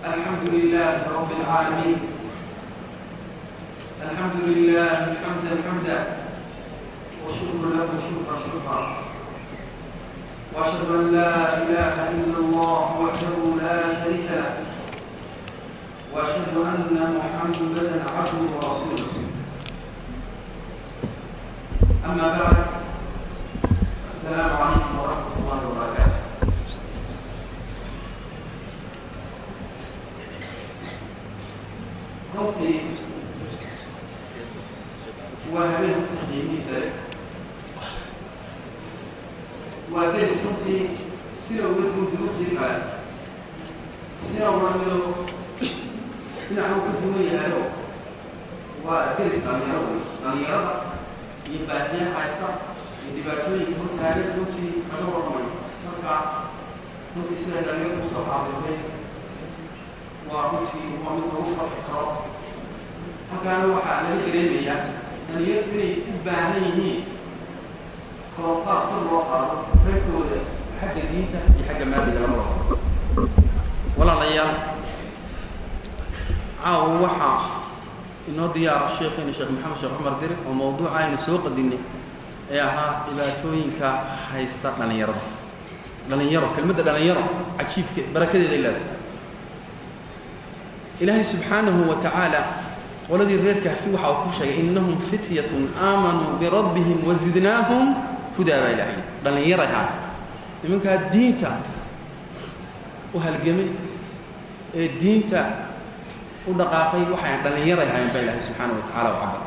الحمد لله رب العالمين. الحمد لله حمدا وشكر له شكرا وأشهد أن لا إله إلا الله وحده لا شريك له وأشهد أن محمدا عبده ورسوله. أما بعد، السلام عليكم ورحمة الله وبركاته. runtii waa habeen qiimihiisa leh, waa habeen runtii sida uga duwan kale, sida uramado dhinaca ka duwan yahayo waa habeen dhalinyarada iyo baadiyaha haysta iyo dhibaatooyinka hortaagan runtii kaga warramay. marka runtii sida dhalinyarada kusoo xaadirtay waa runtii waa mid lagu farxi karo. halkaana waxaa laga dareemayaa dhalinyaradu inay u baahan yihiin koroqaad kor loo qaado reerkooda xagga diinta iyo xagga maadiga lamadaba. walaalayaal, caawa waxaa inoo diyaara sheekheena sheekh maxamed sheekh cumar dire oo mawduuca aynu soo qadinay ee ahaa dhibaatooyinka haysta dhalinyarada. kelmadda dhalinyaro cajiibka barakadeeda ilaada ilaahay subxaanahu wa tacaala qoladii reer kahfi waxa uu ku sheegay innahum fityatun aamanuu birabbihim wazidnaahum hudaa baa ilaahay. dhalinyaraha nimankaa diinta u halgamay ee diinta u dhaqaaqay waxay dhalinyaray ahaayeen baa ilaahay subxaanahu wa tacaala u cabbar.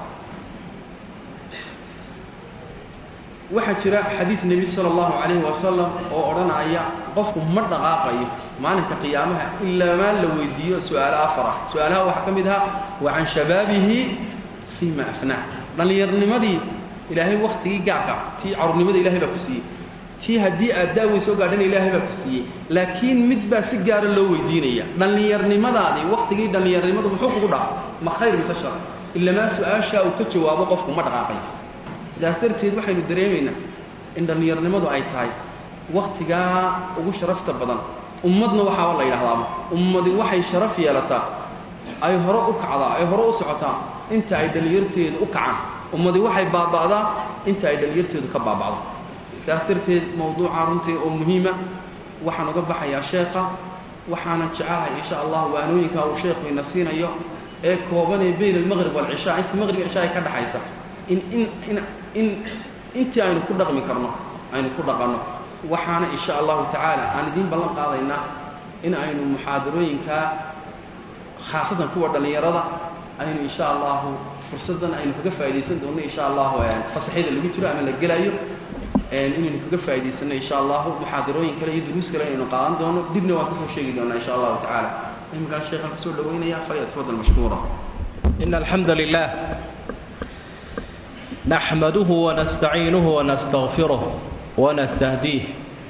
waxaa jira xadiis nebi sala allahu calayhi wasalam oo odhanaya qofku ma dhaqaaqayo maalinka qiyaamaha ilaa maa la weydiiyo su-aalo afar ah. su-aalaha waxaa ka mid ahaa wa can shabaabihi fiima afnaa. dhallinyarnimadii ilaahay waktigii gaarka tii carurnimada ilahay baa ku siiyey, tii haddii aad daaweyn soo gaadhana ilaahay baa ku siiyey, laakiin mid baa si gaara loo weydiinaya. dhallinyarnimadaadii waktigii dhallinyarnimadu muxuu kugu dhaca, ma khayr mise shar? ilamaa su-aashaa uu ka jawaabo qofku ma dhaqaaqayo. sidaas darteed waxaynu dareemaynaa in dhallinyarnimadu ay tahay waktigaa ugu sharafta badan. ummadna waxaaba la yidhahdaaba ummadi waxay sharaf yeelataa ay hore u kacdaa, ay hore u socotaa inta ay dhalinyarteedu u kacaan. ummadi waxay baaba'daa inta ay dhalinyarteedu ka baaba'do. sidaas darteed mawduuca runtii oo muhiima waxaan uga baxayaa sheekha, waxaana jecelahay insha allah waanooyinka uu sheekhu ina siinayo ee kooban ee bayn almaqrib waalcishaa, inta maqrib cishaa ay ka dhaxaysa intii aynu ku dhaqmi karno aynu ku dhaqanno. waxaana insha allahu tacaala aan idiin ballan qaadaynaa in aynu muxaadarooyinkaa khaasatan kuwa dhalinyarada aynu insha allahu fursadan aynu kaga faaidaysan doono insha allahu fasaxyada lagu jiro ama la gelayo inaynu kaga faa'idaysano insha allahu. muxaadarooyin kale iyo duruus kale aynu qaadan doono, dibna waan kasoo sheegi doonaa insha allahu tacaala. iminkaan sheekhaan kasoo dhaweynaya falyatafadal mashkuura. إن الحمد لله نحمده ونستعينه ونستغفره ونستهديه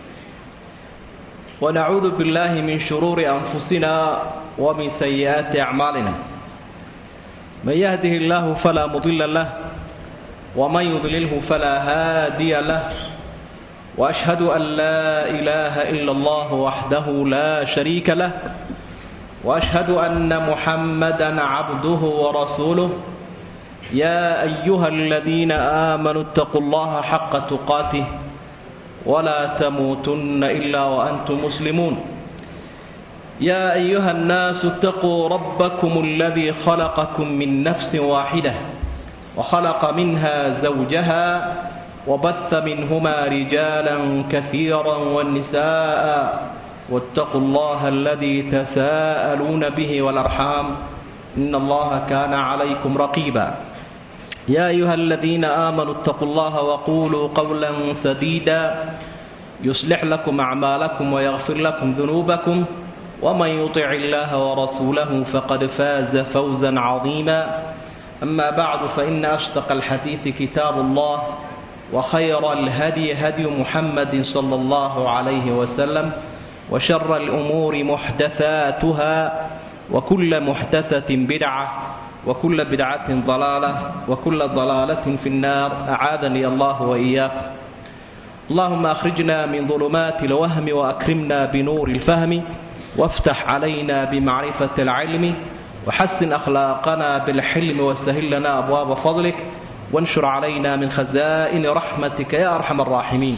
ونعوذ بالله من شرور أنفسنا ومن سيئات أعمالنا. من يهده الله فلا مضل له ومن يضلله فلا هادي له. وأشهد أن لا إله إلا الله وحده لا شريك له. وأشهد أن محمدا عبده ورسوله. يا أيها الذين آمنوا اتقوا الله حق تقاته ولا تموتن إلا وأنتم مسلمون. يا أيها الناس اتقوا ربكم الذي خلقكم من نفس واحدة وخلق منها زوجها وبث منهما رجالا كثيرا والنساء واتقوا الله الذي تساءلون به والأرحام إن الله كان عليكم رقيبا. يا أيها الذين آمنوا اتقوا الله وقولوا قولا سديدا يصلح لكم أعمالكم ويغفر لكم ذنوبكم ومن يطع الله ورسوله فقد فاز فوزا عظيما. أما بعد، فإن أصدق الحديث كتاب الله وخير الهدي هدي محمد صلى الله عليه وسلم وشر الأمور محدثاتها وكل محدثة بدعة وكل بدعة ضلالة وكل ضلالة في النار. أعاذني الله وإياك. اللهم أخرجنا من ظلمات الوهم وأكرمنا بنور الفهم وافتح علينا بمعرفة العلم وحسن أخلاقنا بالحلم وسهل لنا أبواب فضلك وانشر علينا من خزائن رحمتك يا أرحم الراحمين.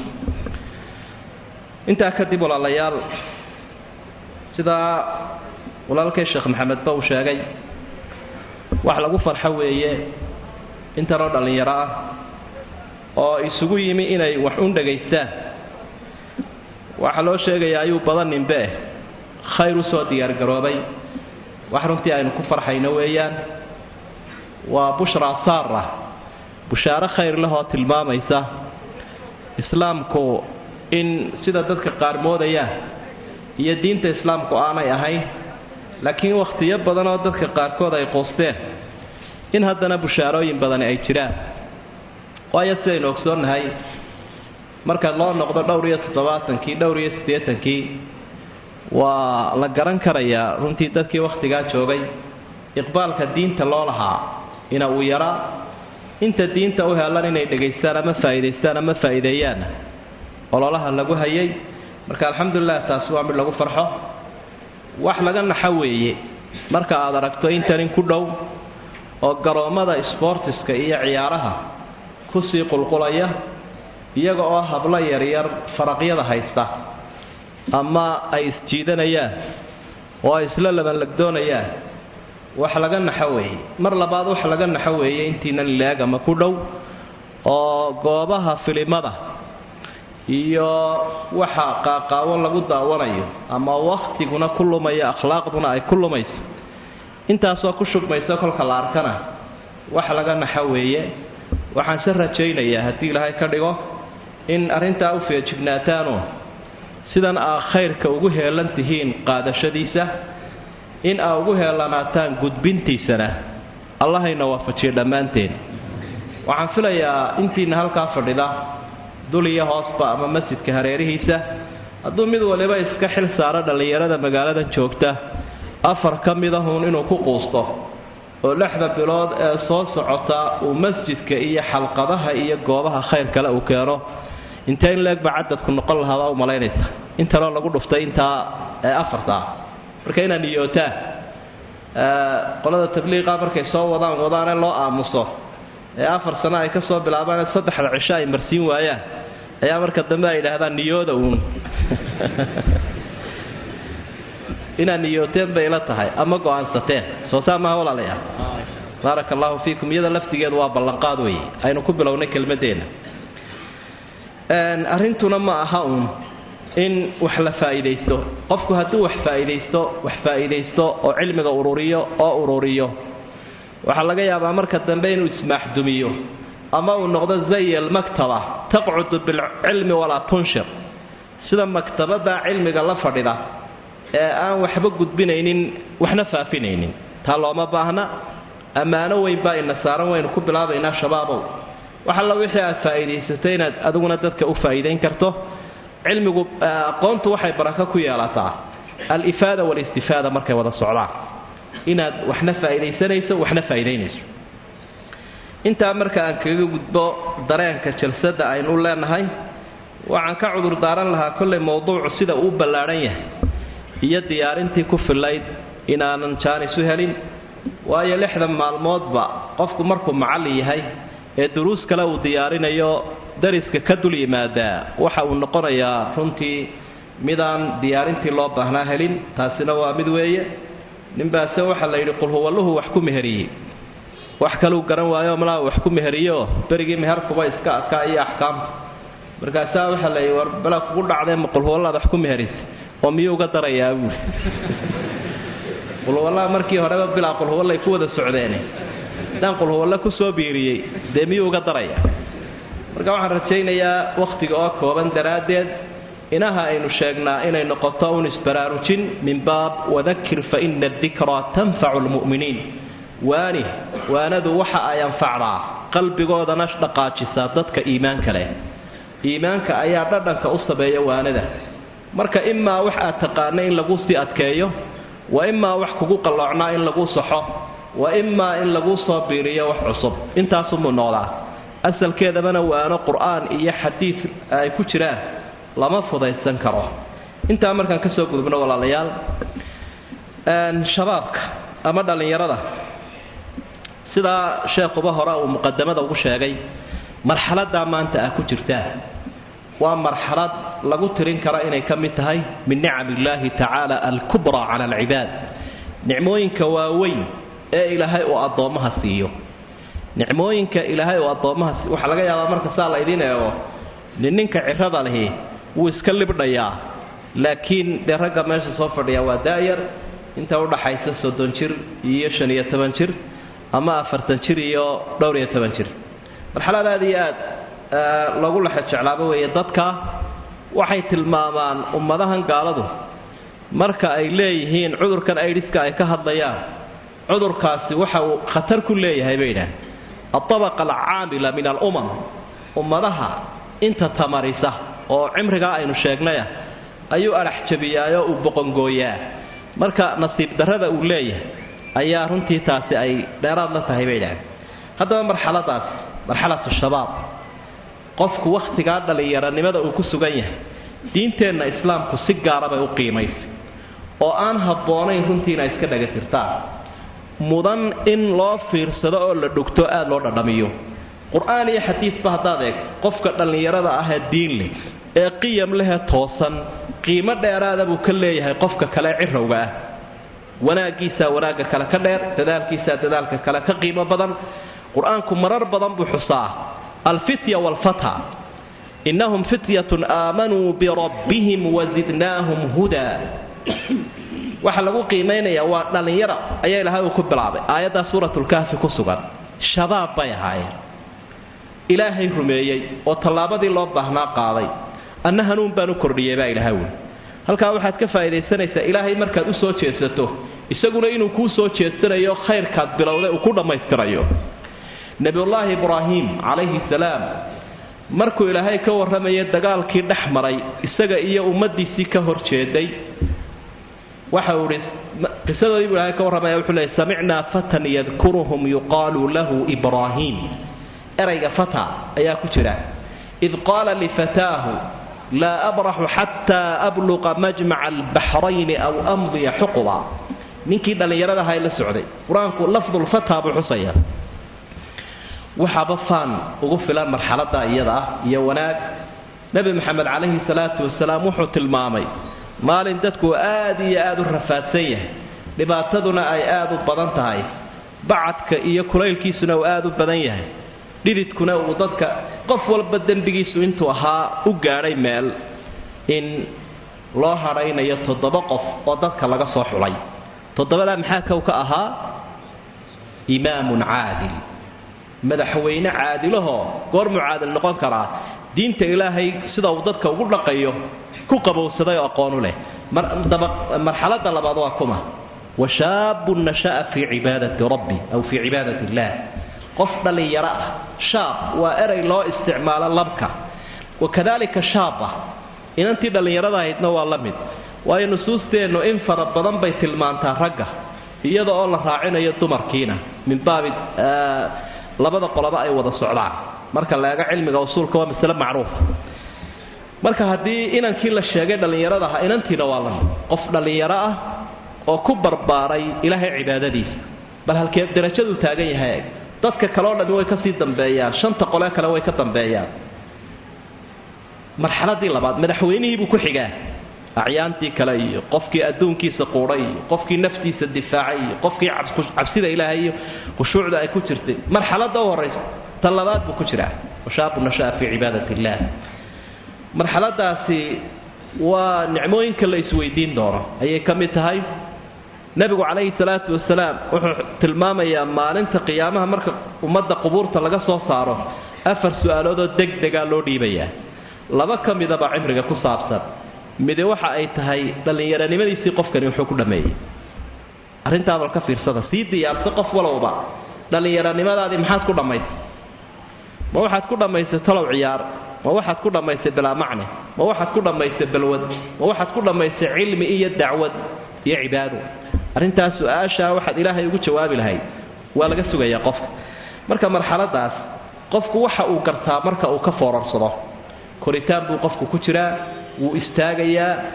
انت أكذب ولا الليال سيدا ولا لك الشيخ محمد بوشاقي وحلقوا فرحوية انت رد اللي يراه oo isugu yimi inay wax u dhageystaan waxa loo sheegay ayuu badanin baa khayr u soo diyaar garoobay wax runtii aynu ku farxayno weeyaan waa bushra sarra bushaara khayr laho tilmaamaysa islaamku in sida dadka qaar moodaya iyo diinta islaamku aanay ahayn laakiin waqtiyo badan oo dadka qaar kood ay qoosteen in haddana bushaarooyin badan ay jiraan waayo sidaynu ogsoonnahay marka loo noqdo dhowr iyo 80kii waa la garan karayaa runtii dadkii waqtigaa joogay iqbaalka diinta loo lahaa ina uu yaraa inta diinta u helan inay dhageystaan ama faa'iideystaan ama faa'iideeyaan ololaha lagu hayay marka alxamdulillah taas waa mid lagu farxo wax laga naxaweeye marka aad aragto intan ku dhow oo garoomada sportiska iyo ciyaaraha kusii qulqulaya iyaga oo habla yar yar faraqyada haysta ama ay isjiidanayaan oo isla laban lagdoonayaan wax laga naxaweeyay mar labaad wax laga naxaweeyay intiina leeg ama ku dhow oo goobaha filimada iyo waxa qaaqaawo lagu daawanayo ama waqtiguna ku lumaya akhlaaqduna ay ku lumayso intaas oo ku shubmaysa kolka la arkana wax laga naxaweeyay waxaan soo rajaynayaa hadii Ilaahay ka dhigo in arinta u feejignaataano sidan khayrka ugu heelantihiin qaadashadiisa in ugu heelanaataan gudbintiisana Allahayna waafajiyo dhamaanteen waxaan filayaa intiina halka fadhida duliya hoosba ama masjidka hareerihiisa hadduu mid waliba iska xil saaro dhalinyarada magaalada joogta afar kamidahun inuu ku quusto oo 6 bilood ee soo socota uu masjidka iyo xalqadaha iyo goobaha khayr kale uu keeno inta in leeg bacadad ku noqon lahaa oo maleynaysa inta lagu dhuftay inta afarta marka inaan niyoota qolada tabliiqa markay soo wadaan loo aamuso ee 4 sano ay ka soo bilaabaan 3 cisho ay marsiin waayaan ayaa marka dambe ay yiraahdaan niyooda uun ina niyooteen bay la tahay ama go'aansateen soo saama walaalayaal barakallahu fiikum yada laftigeed waa ballan qaad weey aynu ku bilownay kelmadeena arintuna ma aha in wax la faa'iideysto qofku hadduu wax faa'iideysto oo cilmiga ururiyo waxa laga yaabaa marka dambe inuu ismaaxdumiyo ama uu noqdo zay al-maktaba taq'ud bil ilmi wala tunshir sida maktabada cilmiga la fadhida ee aan waxba gudbinaynin waxna faafinaynin taa looma baahna amaano weyn baa in saaran weyn ku bilaabaynaa shabaabo waxa la wixii aad faa'iideysatay inaad adiguna dadka u faa'iideyn karto cilmigu aqoontu waxay baraka ku yeelataa al-ifaada wal istifaada markay wada socdaan inaad waxna faa'iideysanayso waxna faa'iideynayso inta marka aan kaga gudbo dareenka jalsada aynu leenahay waxaan ka cudur daaran lahaa kulli mowduuc sida uu ballaaran yahay iyo diyaarintii ku filayd inaanan jaanisu helin waayo 6 maalmoodba qofku markuu macallin yahay ee duruus kale uu diyaarinayo dariska ka dul yimaada waxa uu noqonayaa runtii midaan diyaarintii loo baahnaa helin taasina waa mid weeye ninbaase waxa la yiri qul huwallahu wax ku meheriyay wax kale uu garan waayo malaa wax ku meheriyo berigi meher kuba iska adka iyo ahkaam markaas waxa la yiri war bala ku dhacday qul huwallahu wax ku meheris oo miyuu uga darayaa qul huwallahu markii horeba bila qul huwallahu ku wada socdeen dan qul huwallahu ku soo biiriyay de miyuu uga darayaa marka waxaan rajaynayaa waqtiga oo kooban daraadeed inaha aynu sheegnaa inay noqoto un isbaraarujin min baab wadhakkir fa inna adh-dhikra tanfa'u al-mu'minin waanadu waxa ay anfacdaa qalbigoodana dhaqaajisa dadka iimaanka leh iimaanka ayaa dhadhanka u sabeeya waanada marka imma wax aad taqaanay in lagu sii adkeeyo wa imma wax kugu qalloocnaa in lagu saxo wa imma in lagu soo biiriyo wax cusub intaas uu noqdaa asalkeedana waano quraan iyo xadiis ay ku jiraan lama fudaysan karo inta markaan ka soo gudubno walaalayaal shabaabka ama dhalinyarada sida sheekhuba hore uu muqaddamada ugu sheegay marxaladda maanta ku jirta waa marxalad lagu tirin karo inay ka mid tahay min ni'amillahi ta'ala al-kubra 'ala al-'ibad nicmooyinka waaweyn ee ilaahay uu adoomaha siiyo nicmooyinka ilaahay uu adoomaha waxa laga yaabaa marka saa la idin eego ninka cirada leh wuu iska libdhayaa laakiin daraga meesha soo fadhiya waa daayar inta u dhaxaysa 30 jir iyo 15 jir ama 40 jir iyo 12 jir marxaladaadi aad lagu la xajeclaabo weeye dadka waxay tilmaamaan ummadahan gaaladu marka ay leeyihiin cudurkan aydiska ay ka hadlayaan cudurkaasi waxa uu khatar ku leeyahay baydan الطبقة العاملة من الأمم ummadaha inta tamarisa oo cimriga aynu sheegnay ayuu araxjabiyaa oo boqongooyaa marka nasiib darada uu leeyahay ayaa runtii taasi ay dheeraad la tahay baydan hadaba marxaladu shabaab qofku waqtiga dhalinyaranimada uu ku sugan yahay diinteena islaamku si gaar ah bay u qiimaysay oo aan habboonayn runtii inay iska dhagatirtaan mudan in loo fiirsado oo la dhugto aad loo dhadhamiyo qur'aan iyo xadiis ba hadaad eeg qofka dhalinyarada ah ee diin leh ee qiyam leh toosan qiimo dheeraad ah buu ka leeyahay qofka kale cirowga ah wanaagiisa wanaaga kale ka dheer dadaalkiisa dadaalka kale ka qiimo badan quraanku marar badan buu xusaa الفتية والفتى إنهم فتية آمنوا بربهم وزدناهم هدى وحلقوا قيمين يا ودلنيرة أي لها وكب العبي آيات سورة الكهف كسوغا شباب بيهاي إلهي رميي وطلابة الله بهنا قاضي أنها نون بانو كردية با إلهي هل كان واحد كفا إذا سنة إلهي مركز أسوى تيسته يساقون إنو كوسوى تيسته خير كاد بلوضي وكل ما يستريه نبي الله إبراهيم عليه السلام markuu ilaahay ka warramay dagaalkii dhaxmaray isaga iyo ummadiisii ka horjeeday waxa uu qisadii ilaahay ka warramay wuxuu leeyahay sami'na fatan yadhkuruhum yuqalu lahu ibrahim erayga fata ayaa ku jira id qala li fatahu la abrahu hatta abluqa majma' al-bahrayn aw amdi huqba ninkii dhalinyarada hay la socday quraanku lafdul fata buu xusaya وحبطان وقفلا مرحلة إيضا يوناك نبي محمد عليه الصلاة والسلام وحوت المامي مال اندتكو آدي آدو الرفاتية لباتدنا أي آدو البضانتهاي بعدك إيا كريل كيسنا وآدو البضانيه لذتكنا وضدك قفول بدن بقيسو انتو ها وقاري مال إن الله رأينا يتضبقف وضدك لغا صوح لي تضبلا محاكا وكأها إمام عادل madaxweyne caadilaho goor mucaadil noqon kara diinta ilaahay sida uu dadka ugu dhaqayo ku qabowsaday aqoon u leh marxaladda labaad waa kuma washaabun nasha'a fi ibadati rabbi aw fi ibadati allah qof dhalinyara shaab waa eray loo isticmaalo labka wakadalika shaaba inantii dhalinyarada ahaydna waa la mid waayo nusuusteenu in fara badan bay tilmaantaa ragga iyada oo la raacinayo dumarkiina min baabi labada qolaba ay wada socdaan marka laaga cilmiga usulka waa mas'ala macruuf marka hadii inankii la sheegay dhalinyarada ah inantiina waa la qof dhalinyaro ah oo ku barbaaray ilaahay cibaadadiisa bal halkee darajadu taagan yahay dadka kale oo dhan way ka sii dambeeyaan shanta qole kale way ka dambeeyaan marxaladii labaad madaxweynihii buu ku xigaa acyaantii kale iyo qofkii adduunkiisa quuray qofkii naftiisa difaacay qofkii cabsida ilaahay khushuucda ay ku jirtay marxaladda horeysa talabaad buu ku jiraa washaab nashaa fi ibadati allah marxaladaasi waa nicmooyinka la isweydiin doono ayay kamid tahay nabigu calayhi salaatu wasalaam wuxuu tilmaamayaa maalinta qiyaamaha marka ummadda qubuurta laga soo saaro afar su'aalood oo degdega loo dhiibayaa laba kamidaba cimriga ku saabsan mid waxa ay tahay dhalinyaranimadiisii qofkani wuxuu ku dhameeyay arintaada ka fiirsada si diyaarso qof walowba dhalinyaranimadaadi maxaad ku dhameysay ma waxaad ku dhameysay talow ciyaar ma waxaad ku dhameysay bila macne ma waxaad ku dhameysay balwad ma waxaad ku dhameysay cilmi iyo dacwad iyo cibaado arintaas su'aasha waxaad ilaahay ugu jawaabi lahayd waa laga sugayaa qofka marka marxaladaas qofku waxa uu gartaa marka uu ka foorarsado koritaan buu qofku ku jiraa wuu istaagayaa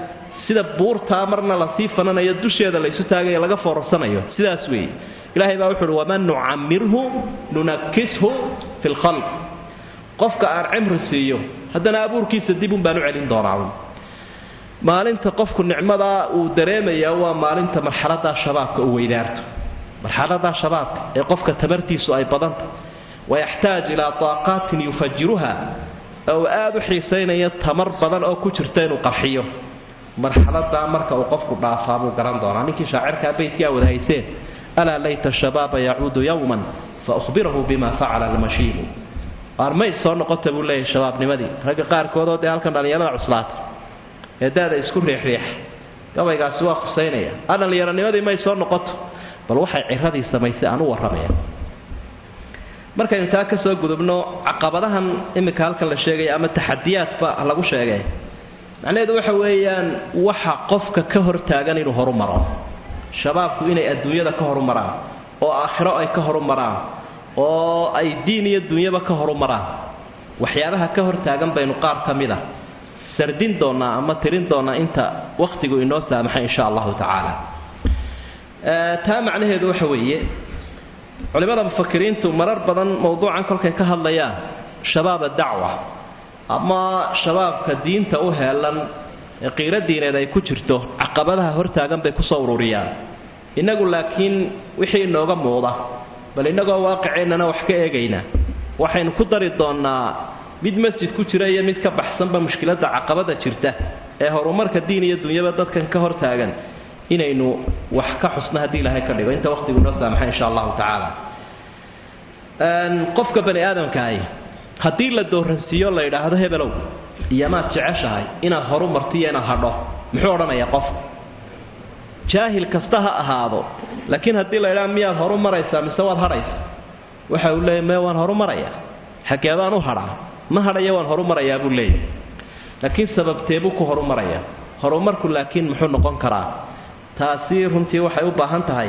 sida buurta marna la sii fananayo dusheeda la isu taagayo laga foorarsanayo sidaas weey ilaahay baa wuxuu wa man nu'ammirhu nunakkishu fil khalq qofka aan cimri siiyo haddana abuurkiisa dib u baan u celin doonaa maalinta qofku nicmada uu dareemayo waa maalinta marxaladda shabaabka uu weydaarto marxaladda shabaabka ee qofka tabartiisu ay badanta ويحتاج إلى طاقات يفجرها أو آد حيسين تمر بدن أو كجرتين وقرحيه مرحلة مركة وقفك بعصاب وقران دور عنك شاعرك بيت يا وذهيسين ألا ليت الشباب يعود يوما فأخبره بما فعل المشيب أرمي صار نقطة بقول لي الشباب نمدي رجع قار كودو ده كان على يلا عصلات يدار يسكون ريح كما يقاسوا خسينية أنا اللي يرى نمدي ما يصير نقطة بل وحي عرضي سميسي أنا ورميه marka inta ka soo gudubno caqabadahan imika halkan la sheegay ama taxadiyaadba lagu sheegay macnaheedu waxa weeyaan waxa qofka ka hortaagan inuu horumaro shabaabku inay adduunyada ka horumaraan oo aakhiro ay ka horumaraan oo ay diin iyo dunyaba ka horumaraan waxyaabaha ka hortaagan baynu qaar kamida sardin doona ama tirin doona inta waqtigu inoo saamaxay insha Allah ta'ala taa macnaheedu waxa weeye علماء المفكرين مرر بدن موضوعا كلك كهضليا شباب الدعوة أما شباب كدين تأهلن قيرة دين إذا يكجرته عقبتها هرتاجم بكسوروريا إن أقول لكن وحي النوجم موضة بل إن أقول واقعنا وحكي جينا وحين قدر الضنا بيد مسجد كجرية مسك بحسن بمشكلات عقبتها شرته هرمر كدين الدنيا بدت كان كهرتاجن إنه وحكى حسنها دي لها كذا وأنت وقت يقول إن شاء الله تعالى قفك بني آدم كاي هدي للدور السيول لا يده هذا هبلو يامات تعشها إن هرم مرتي أنا هرده محورنا يا قف جاهل كستها هذا لكن هدي لا يلام مياه هرم مريسا مسواد هريس وحول له ما وان هرم مريا حكي هذا نو هرا ما هرا يوان هرم مريا أقول لي لكن سبب تبوك هرم مريا هرم مركل لكن محور نقن كرا تأثير هنتي وحيو باهنتهاي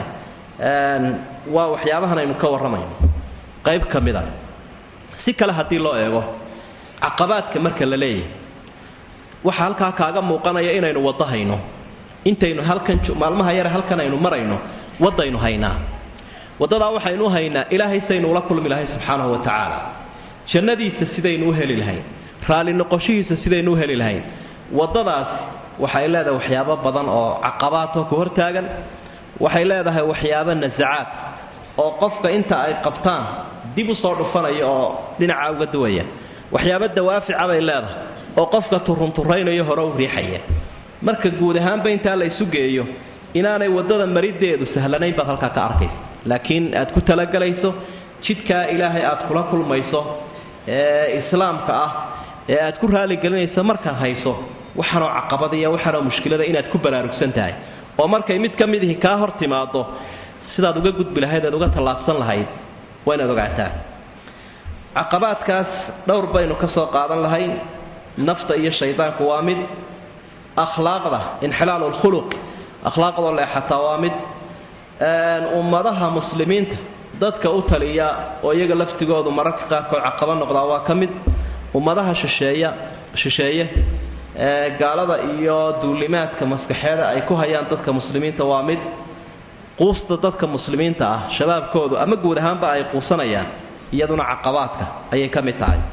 waa waxyaabahan aynu ka waramayno qayb kamida si kala hadii loo eego caqabaadka marka la leeyahay waxa halka kaaga muuqanaya inaynu wadahayno intaynu halkan maalmaha yar halkan aynu marayno wadaynu haynaa wadada waxaynu haynaa ilaahay saynu la kulmi ilaahay subhanahu wa ta'ala jannadiisa sidaynu heli lahayn raali noqoshihiisa sidaynu heli lahayn wadadaas waxay leedahay waxyaabo badan oo caqabaad ku hortaagan waxay leedahay waxyaabo nasacaad oo qofka inta ay qabtaan dib u soo dhufanayo oo dhinaca uga duwaya waxyaabo dawaafic bay leedahay oo qofka turunturaynayo hore u riixaya marka guud ahaanba inta la isu geeyo inaanay wadada marideedu sahlanayn baad halka ka arkayso laakiin aad ku talagalayso jidka ilaahay aad kula kulmayso islaamka ah ee aad ku raali galinayso marka hayso waxaana caqabadiya waxaana mushkilada inaad ku baraarugsan tahay oo markay mid kamid ah ka hor timaado sidaad uga gudbi lahayd aad uga talaabsan lahayd waa inaad ogaataa caqabaadkaas dhowr baynu ka soo qaadan lahayn nafta iyo shaydaanku waa mid akhlaaqda inxilaalul khuluq akhlaaqda la xataa waa mid ummadaha muslimiinta dadka u taliya oo iyaga laftigoodu mararka qaar ka caqabad noqda waa kamid ummadaha shisheeye gaalada iyo duulimaadka maskaxeeda ay ku hayaan dadka muslimiinta waa mid quusta dadka muslimiinta ah shabaabkoodu ama guud ahaanba ay quusanayaan iyaduna caqabaadka ayay ka mid tahay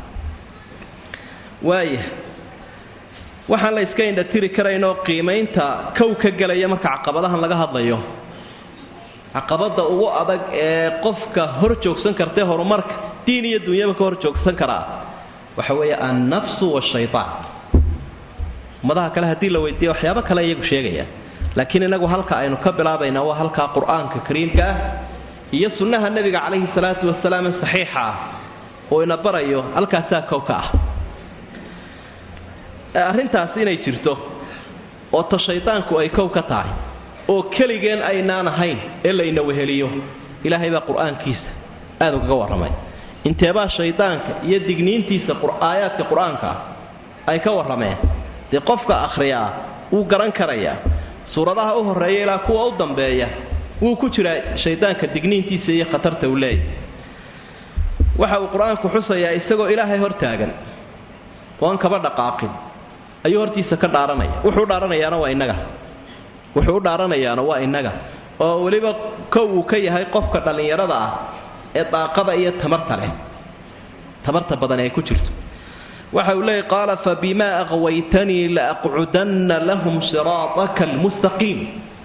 waxaan la iska indha tiri karayno qiimeynta kow ka galaya marka caqabadahan laga hadlayo caqabada ugu adag ee qofka hor joogsan karta horumarka diin iyo dunyaba ka hor joogsan kara waxa weeye an-nafsu wash-shaytaan madaha kale hadii la weydiiyo waxyaabo kale iyagu sheegaya laakiin inagu halka aynu ka bilaabayna waa halka quraanka kariimka iyo sunnaha nabiga kaleeyhi salaatu wasalaam saxiixa oo ina barayo halkaas ka arrintaas inay jirto oo shaytaanku ay kow ka tahay oo kaligeen aynaan ahayn ee la ina weheliyo ilaahay baa quraankiisa aad uga waramay inteeba shaytaanka iyo digniintiisa quraayadka quraanka ay ka warameen de qofka akhriya uu garan karaya suuradaha u horeeya ilaa kuwa u dambeeya uu ku jira shaytaanka digniintiisa iyo khatarta uu leeyahay waxa uu quraanku xusayaa isagoo ilaahay hor taagan waan kaba dhaqaaqin ayuu hortiisa ka dhaaranaya wuxuu dhaaranayaana waa inaga oo waliba kow uu ka yahay qofka dhalinyarada ah ee daaqada iyo tamarta leh tamarta badan ay ku jirto waxa uu leeyahay qaala fa bima aghwaytani la aq'udanna lahum siraataka almustaqim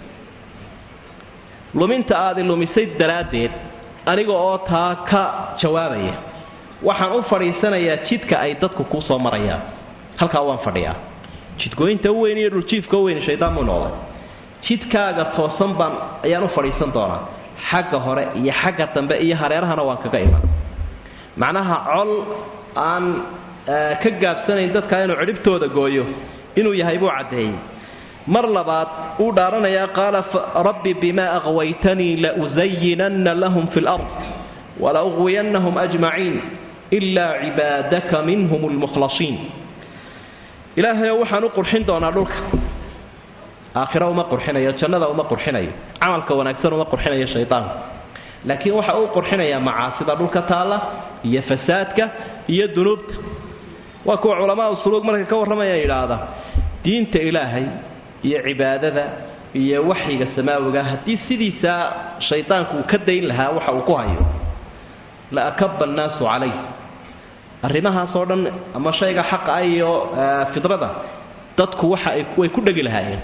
luminta aad lumisay daraadeed aniga oo taa ka jawaabaya waxaan u fariisanayaa jidka ay dadku ku soo marayaan halka waan fadhiyaa jidkooyinta weyn iyo dhuljiifka weyn shaydaan mu noqday jidkaaga toosan baan ayaan u fariisan doonaa xagga hore iyo xagga dambe iyo hareerahana waan kaga iman macnaha col aan ka gaabsanayn dadka inuu cidhibtooda gooyo inuu yahay buu cadeeyay mar labaad uu dhaaranayaa qaala rabbi bima aghwaytani la uzayyinanna lahum fil ard wa la ughwiyannahum ajma'in illa ibadaka minhum almukhlasin ilaahay waxaan u qurxin doonaa dhulka aakhira uma qurxinayo jannada uma qurxinayo amalka wanaagsan uma qurxinayo shaytaanka laakiin waxa uu qurxinayaa macaasida dhulka taala iyo fasaadka iyo dunuubta waa kuwa culamaa usuluug markay ka waramayaan yiraahda diinta ilaahay iyo cibaadada iyo waxyiga samaawiga hadii sidiisa shaytaanku ka dayn lahaa waxa uu ku hayo la akabba an-naasu calay arrimaha soo dhan ama shayga xaq ayo fidrada dadku waxa ay ku dhagi lahaayeen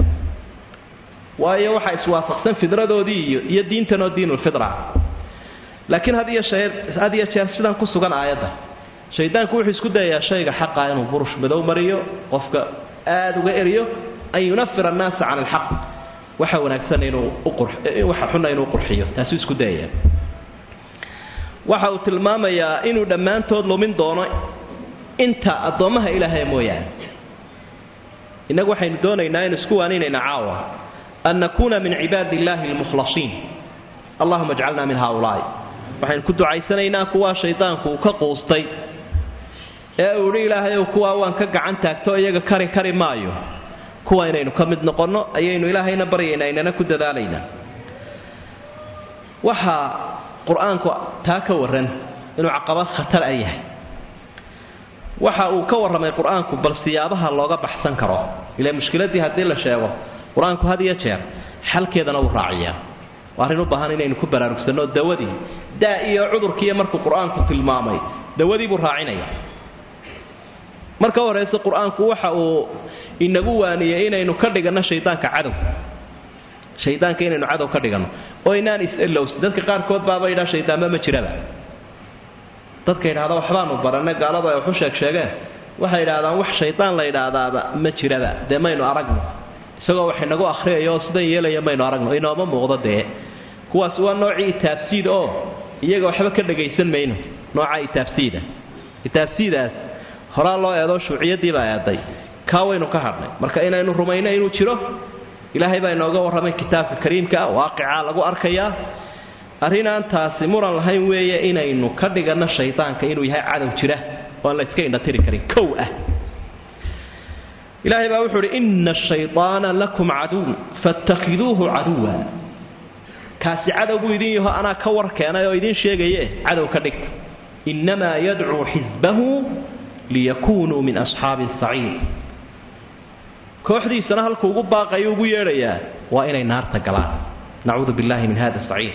waayo waxa iswaafaqsan fidradoodii iyo diintanoo diinul fidra laakiin hadiya jeer sidan ku sugan aayada shaydaanku wuxuu isku dayaa shayga xaq ah inuu burush madow mariyo qofka aad uga eriyo ay yunafira an-naas 'ala al-haq waxa wanaagsan inuu waxa xun inuu qurxiyo taasi isku dayaya waxa uu tilmaamayaa inuu dhamaantood lumin doono inta adoomaha ilaahay mooyaan inagu waxaynu doonaynaa in isku waanina caawa an nakuna min ibadillahi almukhlasin allahumma ij'alna min haula'i waxaan ku ducaysanaynaa kuwa shaydaanku ka qoostay ee uu ilaahay kuwa waan ka gacan taagto iyaga kari maayo kuwa inaynu ka mid noqono ayaynu ilaahayna baryaynaa inana ku dadaalayna waxa quraanku taa ka waran inuu caqabad khatar ay yahay waxa uu ka waramay quraanku bal siyaabaha looga baxsan karo ilaa mushkiladii hadii la sheego quraanku hadiya jeer xalkeedana uu raaciyaa warin u baahan inaynu ku baraarugsano dawadii iyo cudurkiiyo markuu quraanku tilmaamay dawadii buu raacinaya marka horeysa quraanku waxa uu inagu waaniyay inaynu ka dhigano shaydaanka inaynu cadow ka dhigano oo inaan is-illows dadka qaar kood baaba ila shaydaanba ma jiraba dadka yiraahdo waxbaanu baranay gaalada ay wuxuu sheegeen waxa yiraahdaan wax shaydaan la yiraahdaaba ma jiraba deemaynu aragno isagoo wax inagu akhriyayo sidan yeelaya maynu aragno inooma muuqdo kuwaas waa noocii taafsiid oo iyaga waxba ka dhageysan mayno noocii taafsiidaas horaa loo eedo shuuciyadii baa aaday ka waynu ka hadnay marka inaynu rumayno inuu jiro ilaahay baa inooga waramay kitaabka kariimka waaqica lagu arkaya arinaantaasi muran lahayn weeye inaynu ka dhigano shaydaanka inuu yahay cadow jira oo la iska indhatiri karin kow ah ilaahay baa wuxuu inna ash-shaytaana lakum aduw fattakhiduhu aduwa kaasi cadow buu idin yahay ana ka warkeenay oo idin sheegaye cadow ka dhig inma yad'u hizbahu liyakunu min ashabi as-sa'id kooxdiisana halku ugu baaqay ugu yeerayaa waa inay naarta galaan na'uudu billahi min hada as-sa'id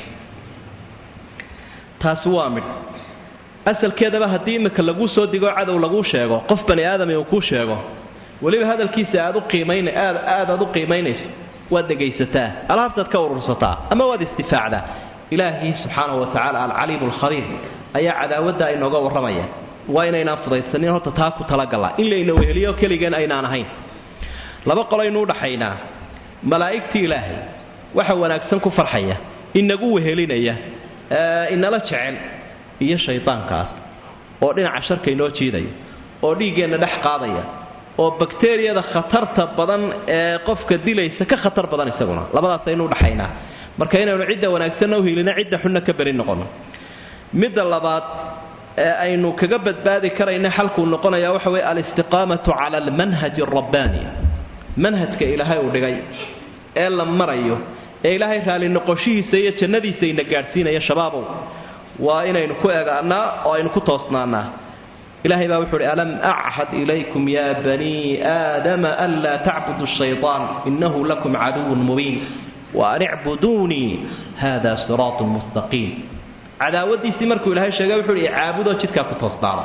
taasi waa mid asalkeedaba hadii imika lagu soo digo cadow lagu sheego qof bani aadam uu ku sheego waliba hadalkiisa aad u qiimeynayso waa dhageysataa alaabtaad ka urursataa ama waad istifaacda ilaahi subhanahu wa ta'ala al-alim al-khabir ayaa cadaawada inooga waramaya waa inayna fudaysanin horta taa ku tala gala in leeyna weheliyo kaligan aynaan ahayn laba qolaynu dhaxaynaa malaa'iktii ilaahay waxa wanaagsan ku farxaya inagu wehelinaya inala jecel iyo shaytaankaas oo dhinaca sharka inoo jiiday oo dhiigeena dhex qaadaya oo bakteeriyada khatarta badan ee qofka dilaysa ka khatar badan isaguna labadaas aynu dhaxaynaa marka inaynu cidda wanaagsan oo hiilina cidda xunna ka bari noqono midda labaad aynu kaga badbaadi karayna xalku noqonaya waxa way al-istiqamatu ala al-manhaj ar-rabbani manhajka ilaahay uu dhigay ee la marayo ee ilaahay raali noqoshihiisa iyo jannadiisa ina gaarsiinaya shabaabo waa inaynu ku eegaanaa oo aynu ku toosnaanaa إلهي بأوحر ألم أعهد إليكم يا بني آدم ألا تعبدوا الشيطان إنه لكم عدو مبين وأن اعبدوني هذا صراط مستقيم عداودي سمركو إلهي شيء وحر إعابدوا جدك كتصدار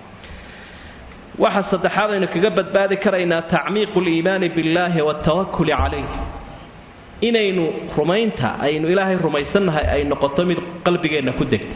waxaa saddexaad aynu kaga badbaadi karaynaa tacmiiqu liimaani billaahi waatawakkuli calayh inaynu rumaynta aynu ilaahay rumaysannahay ay noqoto mid qalbigeenna ku degta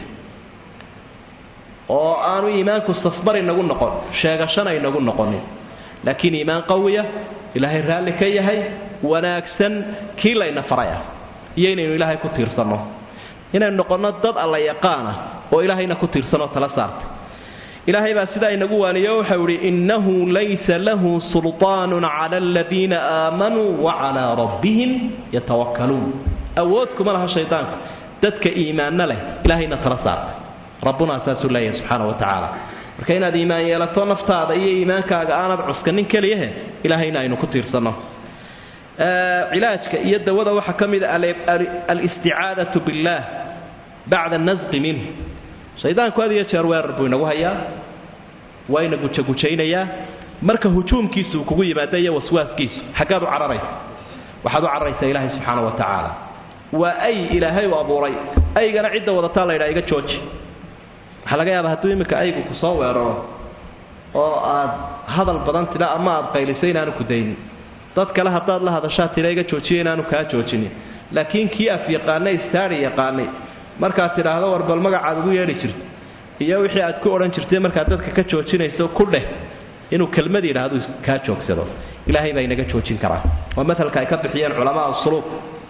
oo aanu iimaanku safbar inagu noqon sheegashana inagu noqonin laakiin iimaan qawiya ilaahay raalli ka yahay wanaagsan kii layna faraya iyo inaynu ilaahay ku tiirsanno inaynu noqonno dad alla yaqaana oo ilaahayna ku tiirsanoo tala saarta إلهي باسدا إنه وحوري إنه ليس له سلطان على الذين آمنوا وعلى ربهم يتوكلون أودكم لها الشيطان تدك إيمان له إلهي نترسال ربنا أساس الله سبحانه وتعالى وكينا دي إيمان يلتون نفتاد أي إيمان كأنا بعسكنين كليه إلهي ناينو كتير صنع علاجك يد وضع وحكم الاستعاذة بالله بعد النزق منه shaydaanku aad iyo jeer weerar buu inagu hayaa waa ina gujagujaynaya marka hujuumkiisu kugu yimaado iyo waswaaskiisu xagaad u cararaysa waxaad u cararaysaa ilaahay subxaanahu wa tacaala waa ay ilaahay u abuuray aygana cidda wadataa la idhaa iga jooji waxaa laga yaabaa hadduu iminka aygu ku soo weeraro oo aad hadal badan tidha ama aad qaylisay inaanu ku daynin dad kale haddaad la hadashaa tidha iga joojiya inaanu kaa joojinin laakiin kii af yaqaanay istaari yaqaanay markaad tidhaahdo war bal magacaad ugu yeedhi jirto iyo wixii aad ku odhan jirtay markaad dadka ka joojinayso ku dheh inuu kelmad yidhaahdo kaa joogsado ilaahay baa inaga joojin karaa waa matalka ay ka bixiyeen culamaa usuluub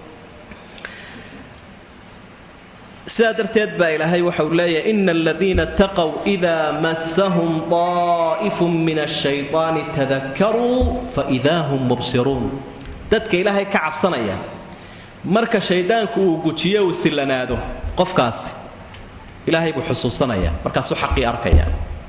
sidaa darteed baa ilaahay waxa uu leeyahay ina aladiina taqow idaa massahum daa'ifun min ashaytaani tadakkaruu faidaa hum mubsiruun dadka ilaahay ka cabsanaya marka shaydaanku uu gujiyo uu silanaado qofkaasi ilaahay buu xusuusanaya markaasuu xaqii arkaya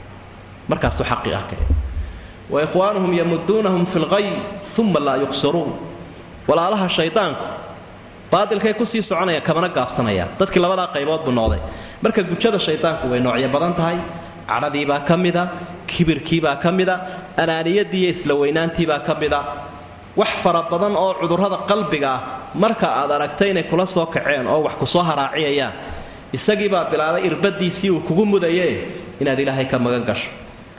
wa ikhwaanuhum yamuduunahum fi lghay uma laa yuqsiruun walaalaha shaydaanku baadilkay kusii soconaya kamana gaabsanaya dadkii labadaa qaybood buu noqday marka gujada shaydaanku way noocyo badan tahay cadhadiibaa ka mida kibirkiibaa ka mida anaaniyadii iyo isla weynaantiibaa ka mida wax fara badan oo cudurrada qalbiga ah marka aad aragtay inay kula soo kaceen oo wax ku soo haraaciyayaan isagii baa bilaabay irbadiisii uu kugu mudaye inaad ilaahay ka magan gasho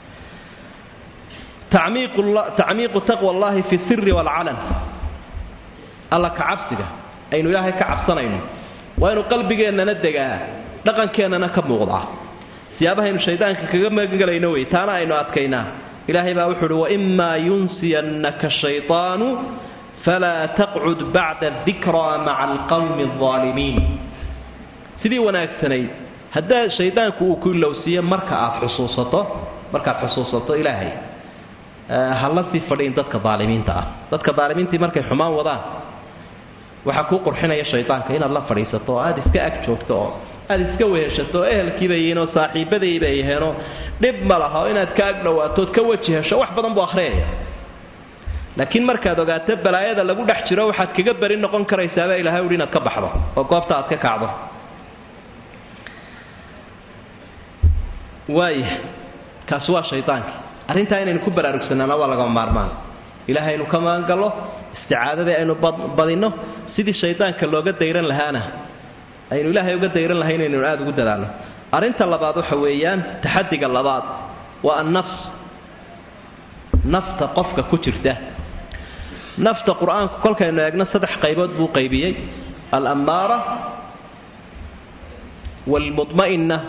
tacmiiqu taqwa allahi fi sirri waalcalan alla ka cabsiga aynu ilaahay ka cabsanayno waa inuu qalbigeennana degaa dhaqankeennana ka muuqdaa siyaabahaynu shaydaanka kaga magangalayno wey taana aynu adkaynaa ilaahay baa wuxuu uhi waimaa yunsiyannaka shaytaanu falaa taqcud bacda dikraa maca alqawmi aldaalimiin sidii wanaagsanayd haddaa shaydaanku uu ku ilowsiiyo markaad xusuusato ilaahay hala sii fadhiin dadka daalimiinta ah dadka daalimiintii markay xumaan wadaan waxaa kuu qurxinaya shaydaanka inaad la fadhiisato oo aad iska ag joogto oo aad iska weheshato oo ehelkiiba yihiin oo saaxiibadayba yiheenoo dhib ma laha oo inaad ka ag dhowaatood ka weji hesho wax badan buu akhriyaya laakiin markaad ogaato balaayada lagu dhex jiro waxaad kaga bari noqon karaysaabaa ilahay uhi inaad ka baxdo oo goobta aad ka kacdo waaya kaasi waa shaydaanki arrintaa inaynu ku baraarugsanaana waa lagama maarmaan ilaahay aynu ka magangallo isticaadadii aynu badinno sidii shaydaanka looga dayran lahaana aynu ilaahay uga dayran lahay inaynu aada ugu dadaalno arrinta labaad waxa weeyaan taxadiga labaad waa annafs nafta qofka ku jirta nafta qur-aanku kolkaynu eegno 3 qaybood buu qaybiyey al-ammaara wal-mudma'inna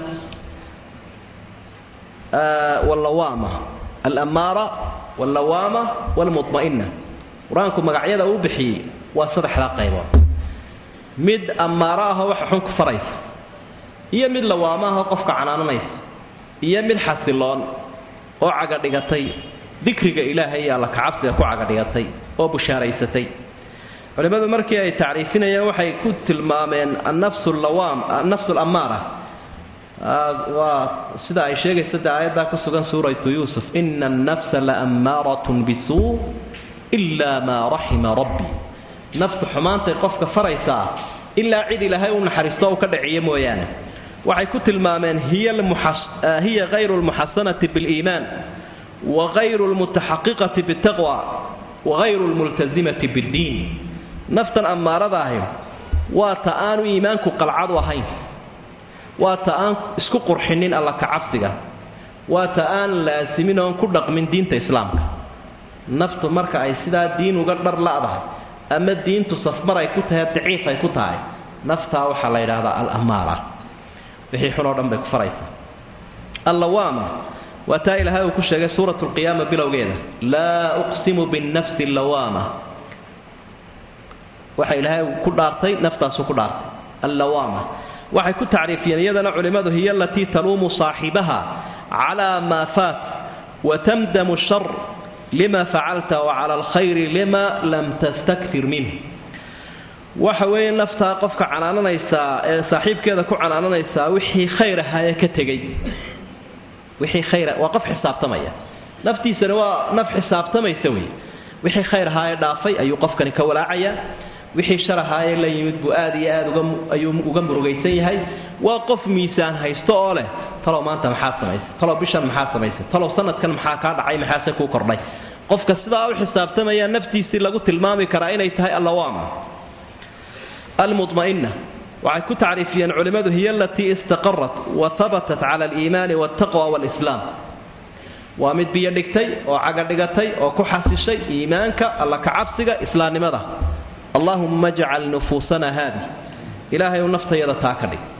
wal-lawaama al-ammaara wal-lawaama wal-mudma'inna qur-aanku magacyada uu bixiyey waa 3 qaybood mid ammaara ah waxa xun ku faraysa iyo mid lawaama ah qofka canaananaysa iyo mid xasiloon oo caga dhigatay dikriga ilaahay iyo alla ka cabsiga ku caga dhigatay oo bushaaraysatay culimadu markii ay taariifinayeen waxay ku tilmaameen an-nafsu al-lawam an-nafsu al-amara waa sida ay sheegayso aayada ku sugan suuratu Yusuf inna an-nafsa la-ammaratun bisu' illa ma rahima rabbi nafsu xumaanta qofka faraysa illa cid ilaahay uu naxariisto oo ka dhaciyo mooyaan waxay ku tilmaameen hiya ghayru almuxasanati biliimaan wa ghayru almutaxaqiqati bitaqwa wa ghayru almultazimati biddiin. naftan ammaarada ahi waa ta aanu iimaanku qalcad u ahayn, waa ta aan isku qurxinin alla ka cabsiga, waa ta aan laasimin oon ku dhaqmin diinta islaamka. naftu marka ay sidaa diin uga dhar la'dahay ama diintu safmar ay ku tahay daciif ay ku tahay, naftaa waxaa la yidhaahdaa al-ammaara. wixii xun oo dhan bay ku faraysaa. allawaama waa taa ilaahay uu ku sheegay suuratu lqiyaama bilowgeeda, laa uqsimu binnafsi allawaama. waxa ilaahay ku dhaartay naftaasu ku dhaartay allawaama. waxay ku tacriifiyeen iyadana culimmadu hiya alatii taluumu saaxibaha calaa maa faat wa tamdamu shar lima facalta wa cala alkhayri lima lam tastakfir minh. waxa weeye naftaa qofka canaananaysaa ee saaxiibkeeda ku canaananaysaa wixii khayr ahaayee ka tegey. wixii khayr waa qof xisaabtamaya, naftiisana waa naf xisaabtamaysa wey. wixii khayr ahaayee dhaafay ayuu qofkani ka walaacayaa, wixii shar ahaayee la yimid buu aad iyo aad ayuu uga murugaysan yahay. waa qof miisaan haysto oo leh talow maanta maxaad samaysay, talow bishan maxaad samaysay, talow sanadkan maxaa kaa dhacay, maxaase kuu kordhay. qofka sidaa u xisaabtamaya naftiisii lagu tilmaami karaa inay tahay allawaama. almudma'inna waxay ku tacriifiyeen culimmadu hiya alatii istaqarat wa habatat cala aliimaani waltaqwa walislaam. waa mid biyo dhigtay oo caga dhigatay oo ku xasishay iimaanka, alla ka cabsiga, islaamnimada. allahumma ajcal nufuusana haadi, ilaahay uu naftayada taa ka dhig.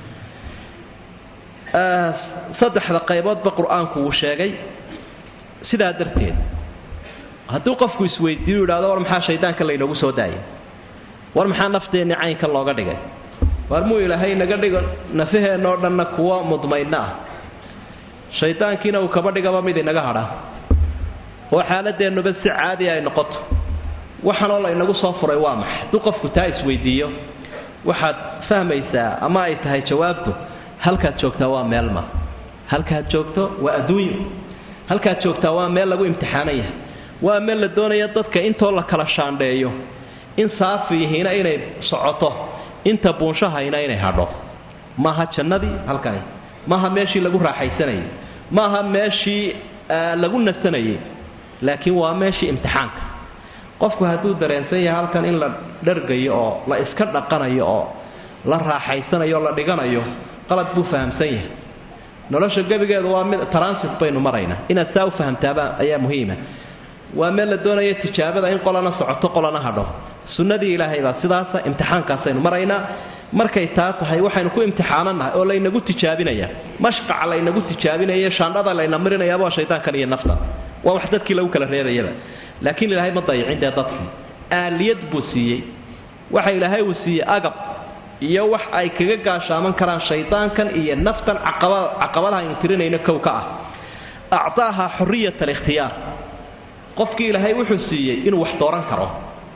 saddexda qayboodba qur-aanku wuu sheegay. sidaa darteed hadduu qofku isweydiiyo yidhahdo war maxaa shaydaanka laynoogu soo daayay, war maxaa nafteenni caynkan looga dhigay, war muu ilaahay naga dhigo nafaheennoo dhanna kuwa mudmaynno ah, shaydaankiina uu kaba dhigaba mid inaga hadha oo xaaladeennuba si caadi ay noqoto. waxaanoo laynagu soo furay waa maxay? hadduu qofku taa isweydiiyo waxaad fahmaysaa ama ay tahay jawaabtu halkaad joogtaa waa meelma, halkaad joogto waa adduunyo, halkaad joogtaa waa meel lagu imtixaanan yahay, waa meel la doonaya dadka intoo la kala shaandheeyo, in saafiyihiina inay socoto, inta buunshahayna inay hadho. maaha jannadii halkani, maaha meeshii lagu raaxaysanayay, maaha meeshii lagu nasanayay, laakiin waa meeshii imtixaanka. qofku hadduu dareensan yahay halkan in la dhargayo oo la iska dhaqanayo oo la raaxaysanayo oo la dhiganayo, qalad buu fahamsan yahay. nolosha gebigeedu waa mid transit baynu maraynaa, inaad saa u fahamtaaba ayaa muhiima. waa meel la doonaya tijaabada in qolana socoto qolana hadho. sunnadii ilaahay baa sidaasa, imtixaankaasaynu maraynaa. markay taa tahay waxaynu ku imtixaananahay oo laynagu tijaabinaya, mashqaca laynagu tijaabinaya, shaandhada layna marinayaaba waa shaydaankan iyo nafta. waa wax dadkii lagu kala reebayaba. laakiin ilaahay ma dayicin dee dadkii, aaliyad buu siiyey. waxa ilaahay uu siiyey agab iyo wax ay kaga gaashaaman karaan shaydaankan iyo naftan caqabadaha aynu tirinayno kow ka ah. actaaha xuriyat alikhtiyaar. qofkii ilaahay wuxuu siiyey inuu wax dooran karo,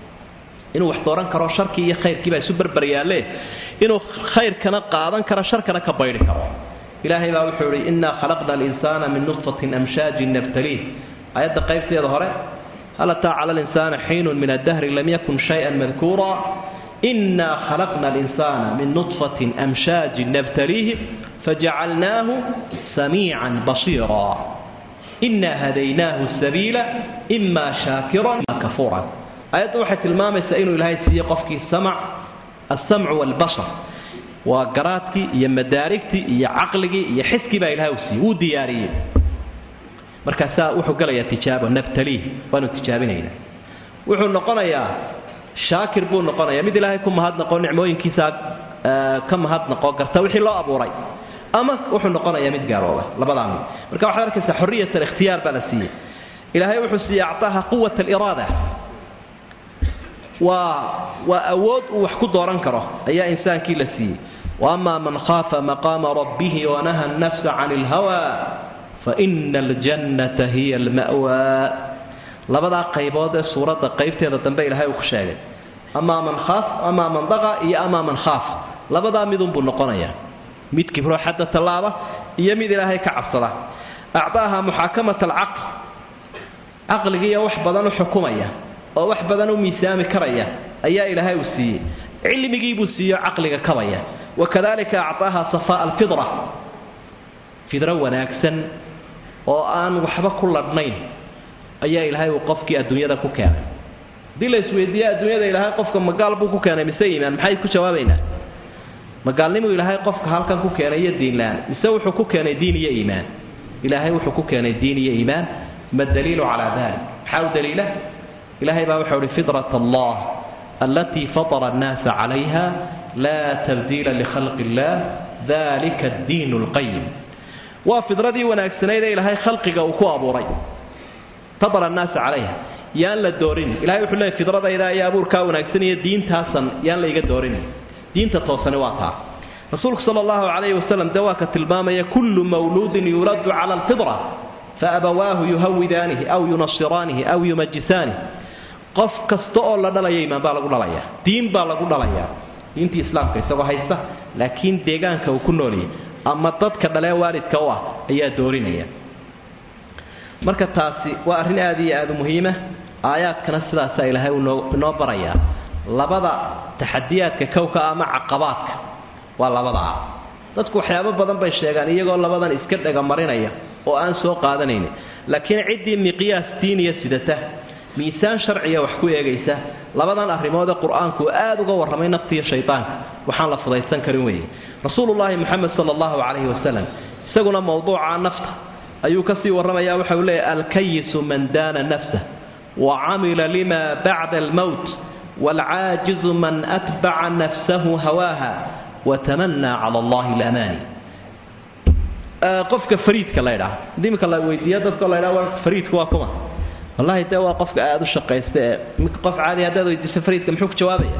sharkii iyo khayrkii baa isu barbar yaalle, inuu khayrkana qaadan karo, sharkana ka baydhi karo. ilaahay baa wuxuu yidhi innaa khalaqna alinsaana min nutfatin amshaajin nabtaliih. aayadda qaybteeda hore, hal ataa cala alinsaani xiinun min addahri lam yakun shay-an madkuura innaa khalaqna alinsaana min nutfatin amshaajin nabtaliihi fajacalnaahu samiican basiira innaa hadaynaahu sabiila imaa shaakiran imaa kafuuran. aayaddu waxay tilmaamaysaa inuu ilaahay siiye qofkii alsamcu waalbasar, waa garaadkii iyo madaarigtii iyo caqligii iyo xiskii baa ilahay u siiyey, wuu diyaariyey. markaasaa wuxuu galayaa tijaabo, nabtaliih, waanu tijaabinaynaa. wuxuu noqonayaa shaakir buu noqonayaa, mid ilaahay ku mahadnaqo, nicmooyinkiisa ka mahadnaqo, garta wixii loo abuuray, ama wuxuu noqonayaa mid gaalooba. labadaa mid. marka waxaad arkaysaa xuriyat alikhtiyaar baa la siiyey. ilaahay wuxuu siiyey actaaha quwat aliraada. waa awood uu wax ku dooran karo ayaa insaankii la siiyey. waama man khaafa maqaama rabbihi wanaha an-nafsa 'ani al-hawa faina aljannata hiya alma'waa. labadaa qaybood ee suuradda qaybteeda dambe ilaahay uu ku sheegay, amaa man khaaf, amaa man daqa iyo amaa man khaaf. labadaa midunbuu noqonayaa, mid kibro xadda tallaaba iyo mid ilaahay ka cabsada. acdaaha muxaakamat alcaql. caqligiiyo wax badan u xukumaya oo wax badan u miisaami karaya ayaa ilaahay uu siiyey. cilmigii buu siiyo caqliga kabaya. وكذلك أعطاها صفاء الفطرة فطرة وناكسا وأن وحبا كل اثنين أي إلهي وقفك الدنيا دا كوكان دي ليس ويديا الدنيا دا إلهي قفك مقال بو كوكان مسيما محايد كشوابينا مقال نمو إلهي قفك هالكا كوكان يدين لان يسوي حكوكان دين يا إيمان إلهي وحكوكان الدين يا إيمان ما الدليل على ذلك حاول دليله إلهي بقى حول فطرة الله التي فطر الناس عليها لا تبديل لخلق الله ذلك الدين القيم وفطرة دي وناكسنين إلهي خلقك وكو أبوري فطر الناس عليها يان للدورين إلهي وحول الله فطرة إذا يابورك وناكسنين دين تاسا يان ليك الدورين دين تتوسنواتها رسولك صلى الله عليه وسلم دواك التلبامة كل مولود يرد على الفطرة فأبواه يهودانه أو ينصرانه أو يمجسانه قف كستؤل لدليا إيمان بالغو دليا دين بالغو دليا دينتي إسلام كيسوا هايستا لكن ديغان كوكنولي أما ضدك دليا والد كوا أيا دورينيا marka taasi waa arrin aad iyo aad muhiim ah aayadkana sidaas ay Ilaahay noo baraya labada taxadiyaadka kowka ama caqabaadka waa labada dadku waxyaabo badan bay sheegaan iyagoo labadan iska dhaga marinaya oo aan soo qaadanayn laakiin cidii miqyaas diiniya sidata miisaan sharciya wax ku eegaysa labadan arrimood ee quraanku aad uga warramay naftiga shaytaanka waxaan la fudaysan karin weey rasuulullaahi muhammad sallallahu alayhi wasallam isaguna mawduuca nafta ayuu ka sii warramaya waxa uu leeyahay al-kayyisu man daana nafsa wa 'amila lima ba'da al-maut wal-'ajiz man atba'a nafsahu hawaha wa tamanna 'ala allahi al-amani qofka fariidka la yiraahdo dimka la weydiiyo dadka la yiraahdo fariidku waa kuma wallahi taa waa qofka aad u shaqeystay qof caadi ah dad weydiiso fariidka muxuu ka jawaabaya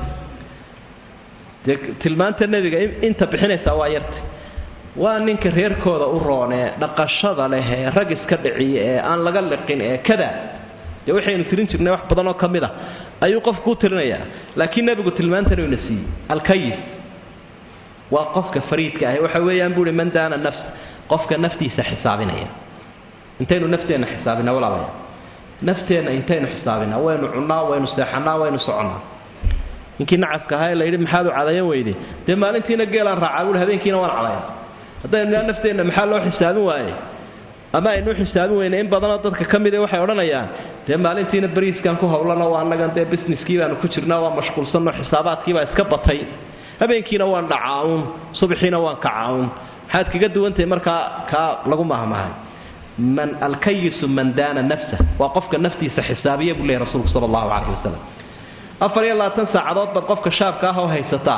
tilmaanta nabiga inta bixinaysa waa yartay waa ninka reerkooda u roonee dhaqashada leh ee rag iska dhiciye ee aan laga liqin ee kada ee waxaynu tirin jirnay wax badan oo kamid ah ayuu qofku tirinayaa laakiin nabigu tilmaantana uu nasiiyay al-kayyis waa qofka fariidka ah waxa weeyaan buuri man daana nafs qofka naftiisa xisaabinaya intaynu nafteena xisaabina walaalahay nafteena intaynu xisaabina waynu cunaa waynu seexanaa waynu soconaa inkii nacafka ahaa la yiri maxaad u cadayan weyday de maalintiina geelaan raacay wuu habeenkiina waan cadayan haddaynu nafteena maxaa loo xisaabin waayay ama aynu xisaabin weynay in badan oo dadka kamid ah waxay oranayaan de maalintiina bariiskan ku hawlana waa anagan de businesskii baan ku jirnaa waa mashquulsanno xisaabaadkii baa iska batay habeenkiina waan dhacaawun subaxiina waan kacaawun حاد كجد وانت مركا كلقوا معها من الكيس من دان نفسه وقفك نفتي سحسابية بقول رسول صلى الله عليه وسلم أفري الله تنسى عضات بقفك شاب كاهو هيستا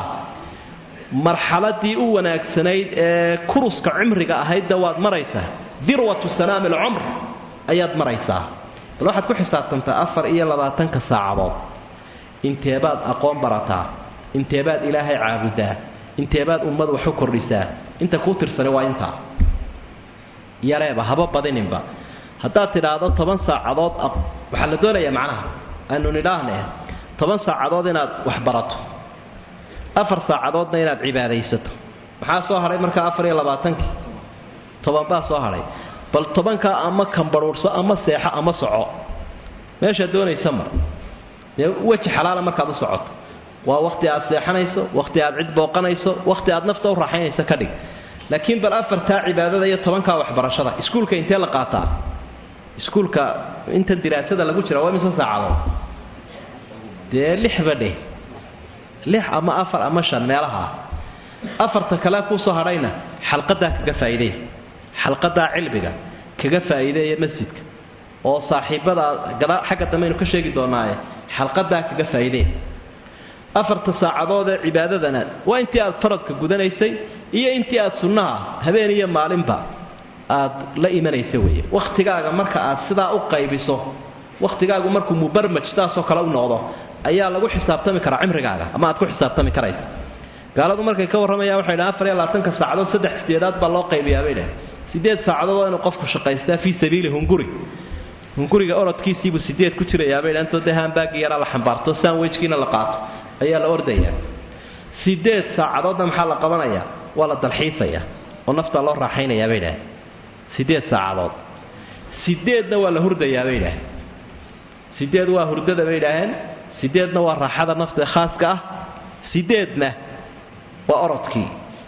مرحلتي وناك سنيد كروسك عمرك هيد دواد مريسة ذروة السلام العمر أياد مريسة الواحد كل حساب تنت أفر إيا الله تنكسى عضات انتباد أقوم برتا انتباد إلهي عابده انتباد أمد وحكر رسالة انت كوتر سنوا انت يا ريبا هبا بدينبا حتى تراده 8 ساعات waxa la doonayaa macnaha aanu nidhaahne 10 saacadood inaad wax barato 4 saacadoodna inaad cibaadaysato waxa soo haray marka 24 toban baa soo haray bal tobanka ama kambaruurso ama seexa ama soco meesha doonaysa mar waji xalaal marka aad socoto waa waqti aad seexanayso waqti aad cid booqanayso waqti aad nafta u raaxaynayso ka dhig laakiin bal afarta cibaadada iyo 10ka wax barashada iskuulka intee la qaataa iskuulka inta diraasada lagu jira waa imisa saacadood dee 6 badhe 6 ama 4 ama 5 meelaha afarta kala ku soo harayna xalqada kaga faa'iideey xalqada cilmiga kaga faa'iideey masjidka oo saaxiibada xagga dambeeynu ka sheegi doonaa xalqada kaga faa'iideey afarta saacadood ee cibaadadana waa intii aad faradka gudanaysay iyo intii aad sunnaha habeen iyo maalinba aad la imanaysa weeye waqtigaaga marka aad sidaa u qaybiso waqtigaagu markuu mubarmaj taasoo kala u noqdo ayaa lagu xisaabtami karaa cimrigaaga ama aad ku xisaabtami karaysa gaaladu markay ka waramayaan waxay dhahaan 24 saacadood 3 sideedaad baa loo qaybiyaa bay dhahaan 8 saacadood inuu qofku shaqaystaa fi sabiili hunguriga orodkiisiibu 8 ku jirayaa bay dhahaan too dehan baag yara la xambaarto sandwichkiina la qaato ayaa la ordaya 8 saacadoodna maxaa la qabanayaa waa la dalxiisaya oo nafta loo raaxaynaya bay dhahaan 8 saacadood 8na waa la hurdayaa bay dhahaan 8 waa hurdada bay dhahaan 8na waa raaxada nafta khaaska ah 8na waa orodkii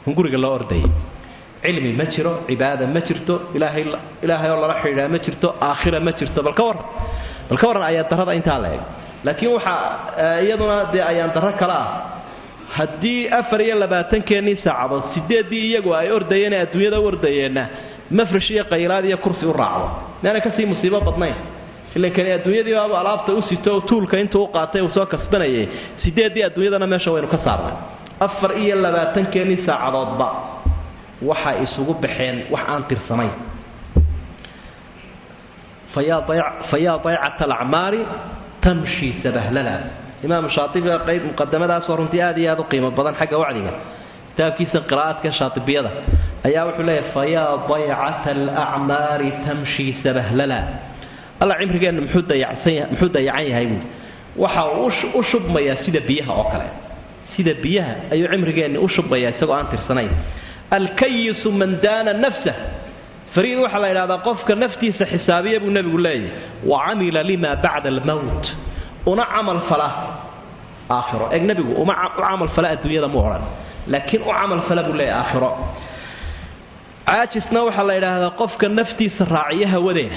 hunguriga loo ordayay cilmi ma jiro cibaada ma jirto ilaahay oo lala xidhiidhaa ma jirto aakhira ma jirto bal ka waran ayaa darada intaa la eg laakiin waxa iyaduna dee ayaan daro kale ah haddii 24 saacadood 8 iyagu ay ordayeen adduunyada ordayeenna mafrash iyo qaylaad iyo kursi u raacdo meena ka sii musiibo badnayn ilaa kan adduunyadii baa alaabta u sito tuulka intuu qaatay uu soo kasbanayay 8 adduunyadana meesha waynu ka saarnay 24 saacadoodba waxa isugu baxeen wax aan tirsanayn فيا ضيعة الأعمار تمشي سبهللا إمام الشاطبي قيد مقدمة أسوار انتهادي هذا قيمة بدن حق وعدنا تاكيس قراءات كشاطبي هذا أيها وحليه فيا ضيعة الأعمار تمشي سبهللا الله عمر قال محدة يعين هاي وحا أشب ما يسيد بيها أوكلا سيد بيها أي عمر قال أشب ما يسيد أنت السنين الكيس من دان نفسه فريد وحلا إلى هذا قفك نفتي حسابية بالنبي يقول لي وعمل لما بعد الموت ونعمل فلا آخرة النبي وعمل فلا الدنيا مهرا لكن وعمل فلا بالله آخرة عاجز وحلا إلى هذا قفك نفتي سراعيها ودين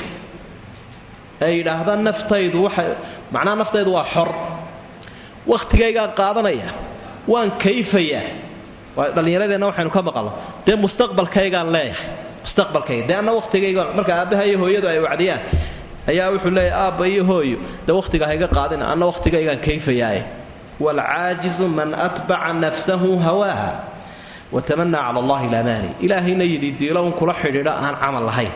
أي إلى هذا النفتيد معناه نفتيد وحر وقت جاي قاضنية وان كيفية dhalinyarada waxaanu ka maqal de mustaqbalkayga leeyahay mustaqbalkayga de ana waqtigayga marka aabaha iyo hooyadu ay wacdiyaan ayaa wuxuu leeyahay aaba iyo hooyo de waqtiga hayga qaadina ana waqtigayga kayfayaay wal aajiz man atba'a nafsahu hawaha wa tamanna ala allah al-amani ilahina yidiilo kula xidhiidha aan amal lahayn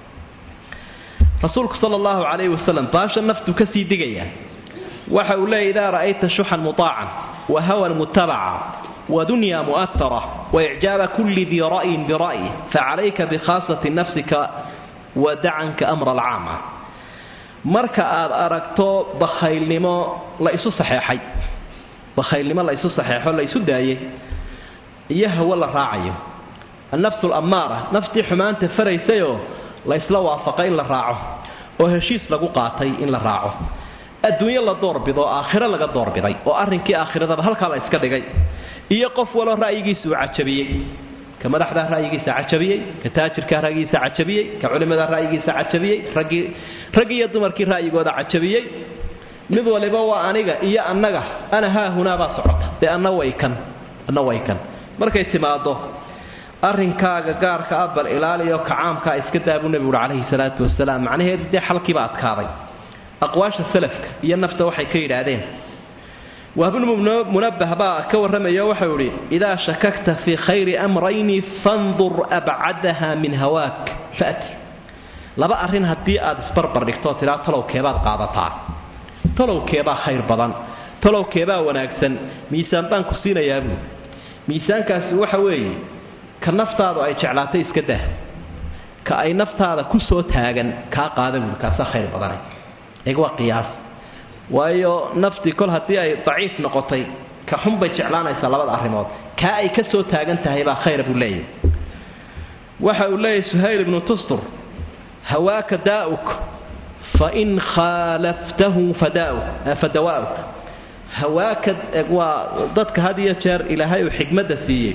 rasuulku sallallahu alayhi wasallam baasha naftu ka sii digaya waxa uu leeyahay idaa ra'ayta shuhan muta'an wa hawan muttaba'a ودنيا مؤثرة وإعجاب كل ذي رأي برأيه فعليك بخاصة نفسك ودعنك أمر العامة مركا أركتو بخيل لما لا يسو صحيحي بخيل لما لا يسو صحيح ولا يسو دايه يهوى الله راعيه النفس الأمارة نفسي حمان تفريسيو لا يسلو وافقين لراعه وهشيس لقو قاطي إن لراعه الدنيا لا دور بضو آخرة لقى دور بضي وأرنكي آخرة ذا هل كلا يسكدقي iyo qof wala ra'yigiisu cajabiyay ka madaxda ra'yigiisa cajabiyay ka taajirka ra'yigiisa cajabiyay ka culimada ra'yigiisa cajabiyay rag iyo dumarkii ra'yigooda cajabiyay mid waliba waa aniga iyo annaga ana ha huna ba socota de anna way kan markay timaado arrinkaaga gaarka abal ilaaliyo kacaamka iska daabu nabiga kaleey salaatu wasalaam macnaheedu de xalkiiba adkaaday aqwaasha salafka iyo nafta waxay ka yiraahdeen وابن منبه بقى كورم يا وحوري إذا شككت في خير أمرين فانظر أبعدها من هواك فأتي لا بقى أرين هدي أدسبربر دكتور لا تلو كيبا قاعدة تلو كيبا خير بدن تلو كيبا وناكسن ميسان بان كسينا يا ابني ميسان كاس وحوي كنفط هذا أي شعلاتي إسكده كأي نفط هذا كسو تاجن كقادم كاس خير بدن إجوا قياس waayo nafti kol hadii ay daciif noqotay ka xun bay jeclaanaysaa labada arimood ka ay ka soo taagan tahay baa khayr buu leeyahay waxa uu leeyahay Suhayl ibn Tustur hawaaka daa'uk fa in khalaftahu fadaa'uk hawaaka waa dadka hadiya jeer ilaahay uu xigmada siiyay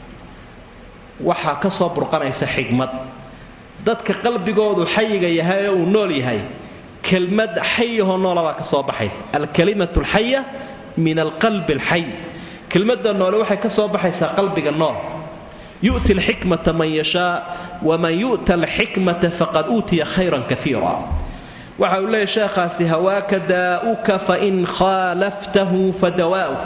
waxa ka soo burqanaysa xigmad dadka qalbigoodu xayiga yahay oo nool yahay كلمة حي هنا لا كصوب حي الكلمة الحية من القلب الحي كلمة النور وحي كصوب حي قلبك النور يؤتي الحكمة من يشاء ومن يؤتى الحكمة فقد أوتي خيرا كثيرا وحول الله شيخ هواك داؤك فإن خالفته فدواؤك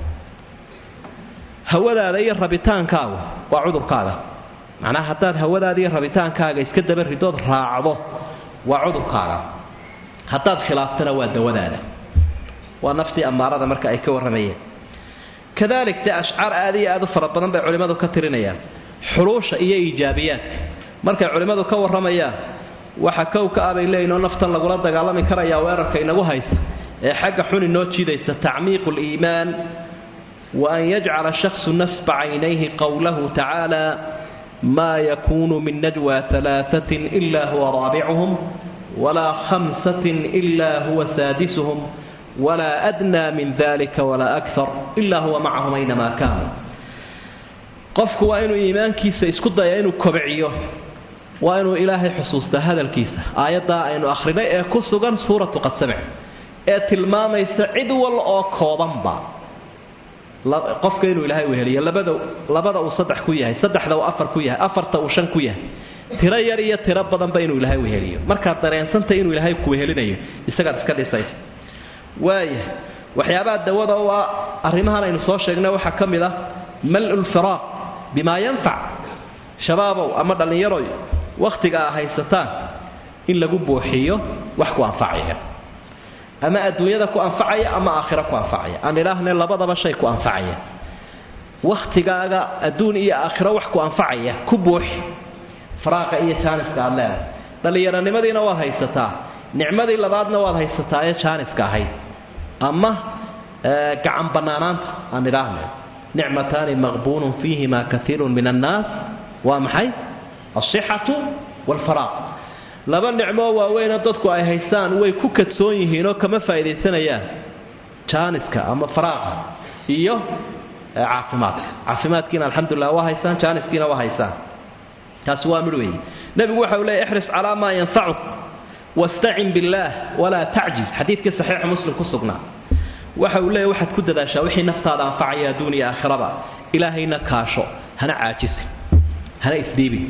هولا ذي الربيتان كاو وعذر كاغا معناها حتى هولا ذي الربيتان كاغا يسكدب الردود راعضه وعذر كاغا haddaad khilaaftana waa dawadaada waa nafti amaarada marka ay ka waramayeen kadalik ta ash'ar aadi aad fara badan bay culimadu ka tirinayaan xuruusha iyo iijaabiyad marka culimadu ka waramayaan waxa ka abay leeyno naftan lagu la dagaalami karaya weerarka inagu haysta ee xagga xun inoo jiidaysa ta'miiqul iimaan wa an yaj'ala shakhsu nasba 'aynayhi qawluhu ta'ala ma yakunu min najwa thalathatin illa huwa rabi'uhum ولا 5 إلا هو سادسهم ولا أدنى من ذلك ولا أكثر إلا هو معهم أينما كانوا qofku waa inuu iimaankiisa isku daya inuu kobciyo waa inuu ilaahay xusuusta hadalkiisa aayadda aynu akhrinay ee ku sugan suuratu qad samic ee tilmaamaysa cid wal oo koobanba qofka inuu ilaahay weheliyo labada uu saddex ku yahay saddexda uu afar ku yahay afarta uu shan ku yahay tiro yar iyo tiro badanba inuu ilaahay weheliyo markaad dareensantay inuu ilaahay ku wehelinayo isagaad iska dhisaysa waaya waxyaabaha dawada oo arrimahan aynu soo sheegnay waxaa ka mid ah mal'ul firaaq bima yanfac shabaabo ama dhalinyaro waqtiga haysataan in lagu buuxiyo wax ku anfacaya ama adduunyada ku anfacaya ama aakhira ku anfacaya aan ilaahna labadaba shay ku anfacaya waqtigaaga adduun iyo aakhira wax ku anfacaya ku buuxi faraaqa iyo jaaniska Allah dhalinyaronimadiina waa haysataa nicmadii labaadna waa haysataa ee jaaniska ahayd ama gacan banaanaanta aan ilaahna nicmataani maqbuunun fiihima kathiirun min annaas waa maxay as-sihhatu wal faraaq laba nicmo waaweyn dadku ay haystaan way ku kadsoon yihiin oo kama faa'iideysanayaan jaaniska ama faraaqa iyo caafimaadkiina alxamdulillah waa haystaan jaaniskiina waa haystaan taas waa mid weey nabigu waxa uu leeyahay ihris ala ma yanfa'uk wasta'in billah wala ta'jiz xadiidka sahih muslim ku sugnaa waxa uu leeyahay waxaad ku dadaashaa wixii naftaada anfacaya adduun iyo aakhiraba ilaahayna kaasho hana caajisin hana isdiibin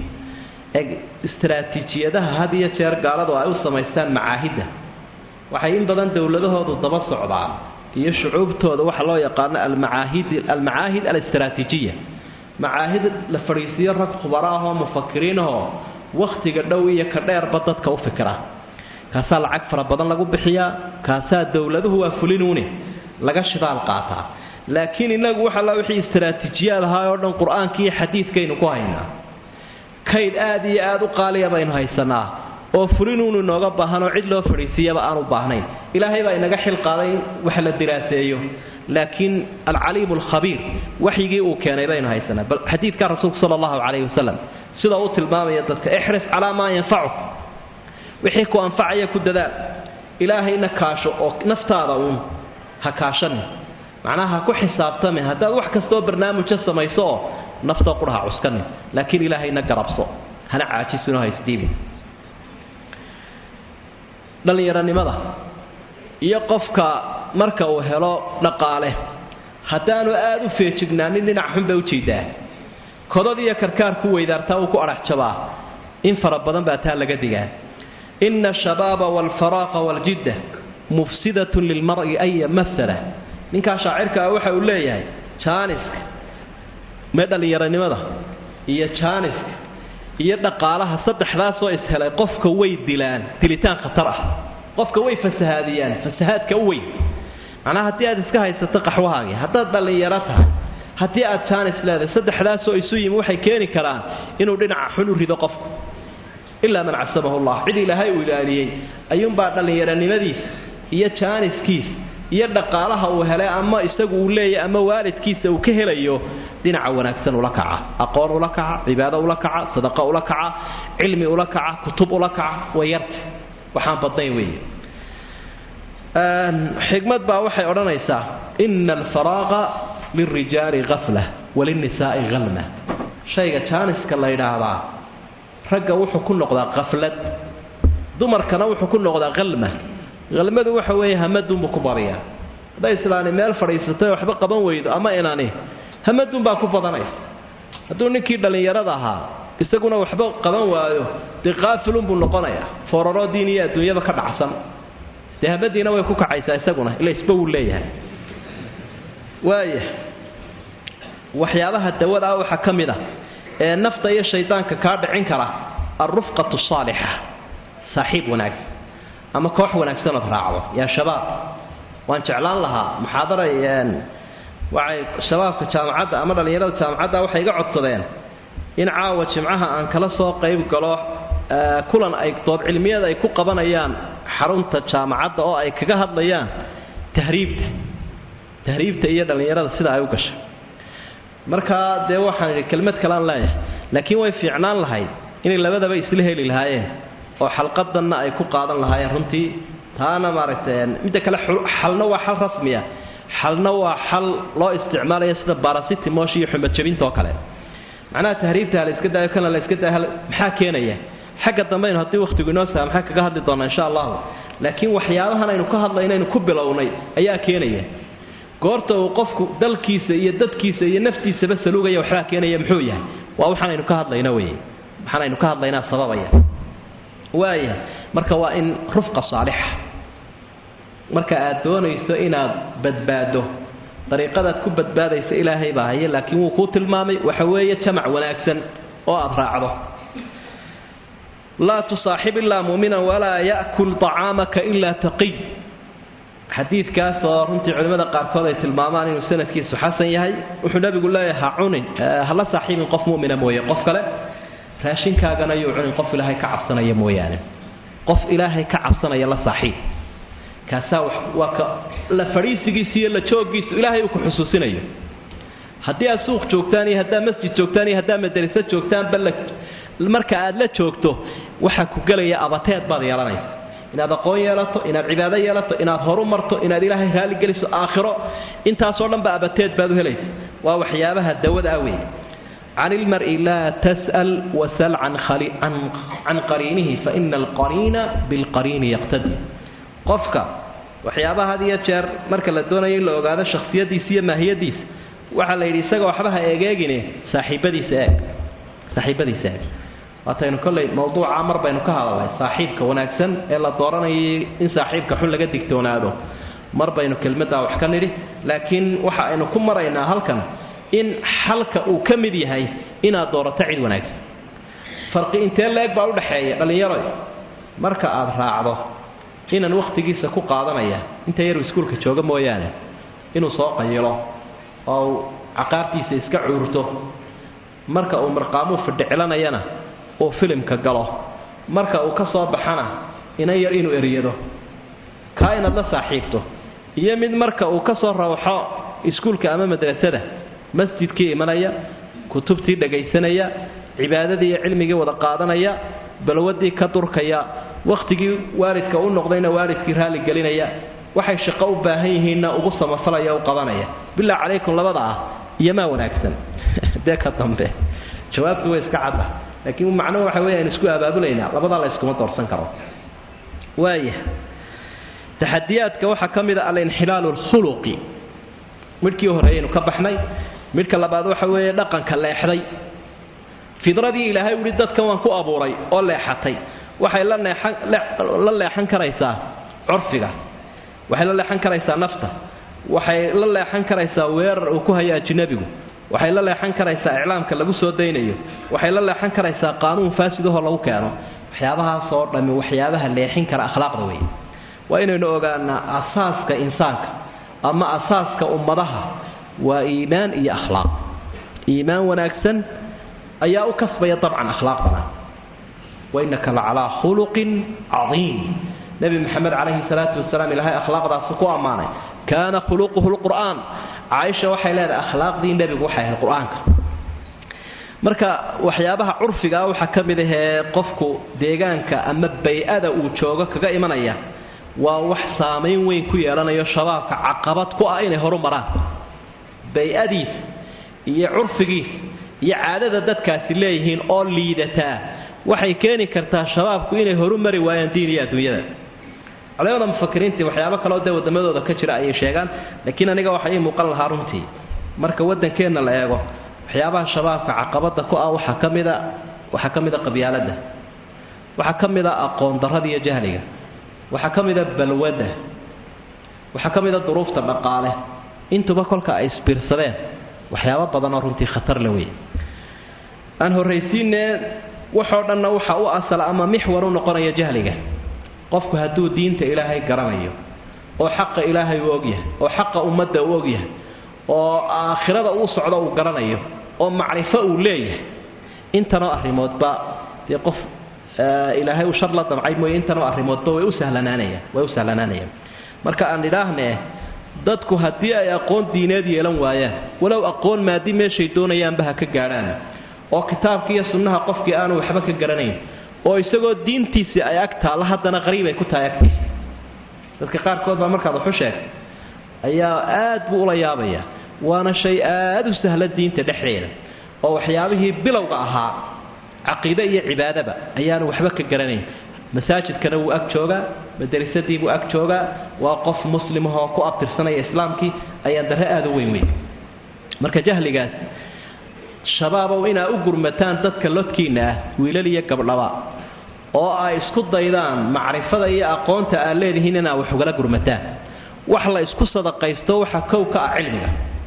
istiraatiijiyadaha had iyo jeer gaaladu ay u samaystaan macaahidda waxay in badan dawladahoodu daba socdaan iyo shucuubtooda waxa loo yaqaan al-macaahid al-istiraatiijiya macaahid la fariisiyo rag khubaro ah oo mufakkiriin ah waqtiga dhow iyo ka dheerba dadka u fikira kaasa lacag fara badan lagu bixiyaa kaasa dawladuhu waa fulinuune laga shidaal qaataa laakiin inagu waxa la wixii istiraatiijiyad ahaa oo dhan quraanka iyo xadiidkaynu ku haynaa kayd aad iyo aad u qaaliya baynu haysanaa oo fulinuunu nooga baahan oo cid loo fariisiyaba aan u baahnayn ilaahay baa inaga xil qaaday wax la diraaseeyo laakiin al-alim al-khabir waxyigii uu keenay baynu haysanaa bal xadiidka rasuulka sallallahu alayhi wasallam sida uu tilmaamay dadka ihris ala ma yanfa'uk wixii ku anfacaya ku dadaal ilaahayna kaasho oo naftaada uu ha kaashan macnaha ku xisaabtame hadaa wax kasto barnaamij samayso nafta quraha cuskan laakiin ilaahayna garabso hana caajisino haysdiibin dhalinyaranimada iyo qofka marka uu helo dhaqaale hadaanu aad u feejignaanin dhinac xun bay u jeedaa kodad iyo karkaar ku weydaartaa uu ku arax jabaa in fara badan baa taa laga digaa inna shababa wal faraqa wal jidda mufsidatun lil mar'i ay mathala ninka shaacirka waxa uu leeyahay jaaniska dhalinyaranimada iyo jaaniska iyo dhaqaalaha saddexdaas oo ishelay qofka way dilaan dilitaan khatar ah qofka way fasahaadiyaan fasahaadka weyn macnaha hadii aad iska haysato qaxwahaaga hadaad dhalinyaro tahay hadii aad jaanis leedahay saddexdaas oo isu yimi waxay keeni karaan inuu dhinaca xun u rido qofka illa man asabahu Allah cid ilaahay uu ilaaliyay ayuun baa dhalinyaranimadiisa iyo jaaniskiisa iyo dhaqaalaha uu helay ama isagu uu leeyahay ama waalidkiisa uu ka helayo dhinaca wanaagsan ula kaca aqoon ula kaca cibaado ula kaca sadaqa ula kaca cilmi ula kaca kutub ula kaca wayarta waxaan badnay weey xigmad baa waxay oranaysaa innal faraaqa lirrijali ghafla walin-nisaa'i ghalma shayga jaaniska la yiraahdaa ragga wuxuu ku noqdaa qaflad dumarkana wuxuu ku noqdaa ghalma ghalmadu waxa weeye hamadun ku bariya haday islaani meel fariisatay waxba qaban weydo ama inaani hamadun baa ku badanaysa haduu ninkii dhalinyarada ahaa isaguna waxba qaban waayo diqaafilun buu noqonayaa fororo diiniya adduunyada ka dhacsan hamadiina way ku kacaysaa isaguna ila isba uu leeyahay waaya waxyaabaha dawada waxa kamida ee nafta iyo shaydaanka ka dhicin kara ar-rufqatu salihah saaxiib wanaag ama koox wanaagsan oo raacdo ya shabaab waan jeclaan lahaa muxaadarayeen waxay shabaabka jaamacadda ama dhalinyarada jaamacadda waxay iga codsadeen in caawa jimcaha aan kala soo qayb galo kulan ay dood cilmiyeed ay ku qabanayaan xarunta jaamacadda oo ay kaga hadlayaan tahriibta iyo dhalinyarada sida ay u gashay marka de waxaan kelmad kale aan leeyahay laakiin way fiicnaan lahayd in labadaba isla heli lahaayeen oo xalqadanna ay ku qaadan lahaayeen runtii taana maaragtay mid kale xalna waa xal rasmi ah xalna waa xal loo isticmaalayo sida paracetamol iyo xumad jabinta oo kale macnaha tahriibta la iska daayo kana la iska daayo maxaa keenaya xagga dambe in hadii waqtigu inoo saamaxa kaga hadli doona insha Allah laakiin waxyaabahan aynu ka hadlaynaynu ku bilownay ayaa keenaya goorta uu qofku dalkiisa iyo dadkiisa iyo naftiisa saluugaya waxa keenaya muxuu yahay waa waxaan aynu ka hadlayna weeye waxaan aynu ka hadlaynaa sababaya waaya marka waa in rufqa saalixa marka aad doonayso inaad badbaado dariiqadaad ku badbaadaysa ilaahay baa haya laakiin wuu ku tilmaamay waxa weeye jamac wanaagsan oo aad raacdo la tusaaxib illa mu'mina wala ya'kul ta'amaka illa taqi xadiidkaas oo runtii culimada qaarkood ay tilmaamaan inuu sanadkiisu xasan yahay wuxuu nabigu leeyahay cunin hala saaxiibin qof mu'mina mooye qof kale raashinkaagana ayuu cunin qof ilaahay ka cabsanaya mooyaane qof ilaahay ka cabsanaya la saaxiib kaasa waa ka la fariisigiisa iyo la joogiisa ilaahay uu ku xusuusinayo haddii aad suuq joogtaan iyo hadaa masjid joogtaan iyo hadaa madrasa joogtaan bal marka aad la joogto waxa ku galaya abateed baad yeelanaysaa inaad aqoon yeelato inaad cibaado yeelato inaad horu marto inaad ilaahay raali geliso aakhiro intaas oo dhan ba abateed baad u helaysaa waa waxyaabaha dawada weey عن المرء لا تسأل وسل عن قرينه فإن القرين بالقرين يقتدي قفك وحيابها هذه يجر مركا لدونا يلا وقاذا شخصية ديسية ما هي ديس وحالا يريساق وحبها ايقاقيني صاحبة ديساق واتينو كل موضوع عمر بينو كهذا الله صاحبك وناكسن إلا دورنا إن صاحبك حل قدك تونادو مر بينو كلمة وحكني لكن وحا إنو كم مرينا هلكن in xalka uu kamid yahay ina doorato cid wanaagsan farqi intee leeg baa u dhaxeeya dhalinyaro marka aad raacdo inaan waqtigiisa ku qaadanaya inta yar iskuulka jooga mooyaane inuu soo qaylo oo aqaartiisa iska cuurto marka uu marqaamu fadhicelanayana oo filimka galo marka uu ka soo baxana ina yar inuu eriyado ka inaad la saaxiibto iyo mid marka uu ka soo raaxo iskuulka ama madrasada masjidkii imanaya kutubtii dhagaysanaya cibaadadii iyo cilmigii wada qaadanaya balwadii ka durkaya waqtigii waalidka u noqdayna waalidkii raali gelinaya waxay shaqo u baahan yihiin ugu samafalaya oo qabanaya bilaa calaykum labada iyo ma wanaagsan deeka dambe jawaabtu way iska cad laakiin macnuhu waxa weeyaan isku abaabulayna labada la isku doorsan karo waaya taxadiyaadka waxa kamid ah al-inhilal al-khuluqi midkii horeeyaynu ka baxnay midka labaad waxa weeye dhaqanka leexday fidradii ilaahay uu dadkan waan ku abuuray oo leexatay waxay la leexan karaysaa curfiga waxay la leexan karaysaa nafta waxay la leexan karaysaa weerar uu ku hayaa ajnabigu waxay la leexan karaysaa iclaamka lagu soo deynayo waxay la leexan karaysaa qaanuun faasid oo lagu keeno waxyaabahaas oo dhan waxyaabaha leexin kara akhlaaqda weey waa inaynu ogaanaa asaaska insaanka ama asaaska ummadaha waa iimaan iyo akhlaaq iimaan wanaagsan ayaa u kasbaya dabcan akhlaaqdana wa innaka la ala khuluqin azim nabi muhammad alayhi salatu wassalam ilaahay akhlaaqdaas ku amaanay kana khuluquhu alquran aisha waxay leedahay akhlaaqdii nabigu waxay ahayd quraanka marka waxyaabaha curfiga waxa kamid ah qofku deegaanka ama bay'ada uu joogo kaga imanaya waa wax saameyn weyn ku yeelanayo shabaabka caqabad ku ah inay horumaraan bay'adiis iyo curfigiis iyo caadada dadkaasi leeyihiin oo liidata waxay keeni kartaa shabaabku inay horumari waayaan diiniga adduunyada culimada mufakiriinta waxyaabo kale oo wadamadooda ka jira ay sheegaan laakiin aniga waxa ay muuqan lahaa runtii marka wadankeena la eego waxyaabaha shabaabka caqabada ku ah waxa kamida qabyaalada waxa kamida aqoon darrada iyo jahliga waxa kamida balwada waxa kamida duruufta dhaqaale intuba kolka ay isbiirsadeen waxyaabo badan oo runtii khatar la weey aan horeysiinee waxa dhanna waxa uu asal ama mixwar u noqonaya jahliga qofku haduu diinta ilaahay garanayo oo xaq ilaahay uu ogyahay oo xaq ummadda uu ogyahay oo aakhirada uu socdo uu garanayo oo macrifo uu leeyahay intana arrimoodba qof ilaahay uu shar la damcay mooy intana arrimoodba way u sahlanaanayaan marka aan ilaahnee dadku hadii ay aqoon diineed yeelan waayaan walaw aqoon maadi meeshay doonayaan ba ka gaaraan oo kitaabka iyo sunnaha qofkii aanu waxba ka garanayn oo isagoo diintiisa ay agtaa la hadana qariib ay ku taayagtay dadka qaar kood ba markaad wax u sheeg ayaa aad buu la yaabaya waana shay aad u sahlan diinta dhexdeeda oo waxyaabihii bilowga ahaa caqiide iyo cibaadaba ayaanu waxba ka garanayn masaajidkana wuu ag joogaa madrasadii buu ag joogaa waa qof muslim oo ku abtirsanaya islaamkii ayaa darre aad u weyn marka jahligaas shabaabo inaa u gurmataan dadka lodkiina ah wiilal iyo gabdhaba oo ay isku daydaan macrifada iyo aqoonta aad leedihiin inaa wax ugala gurmataan wax la isku sadaqaysto waxa kow ka ah cilmiga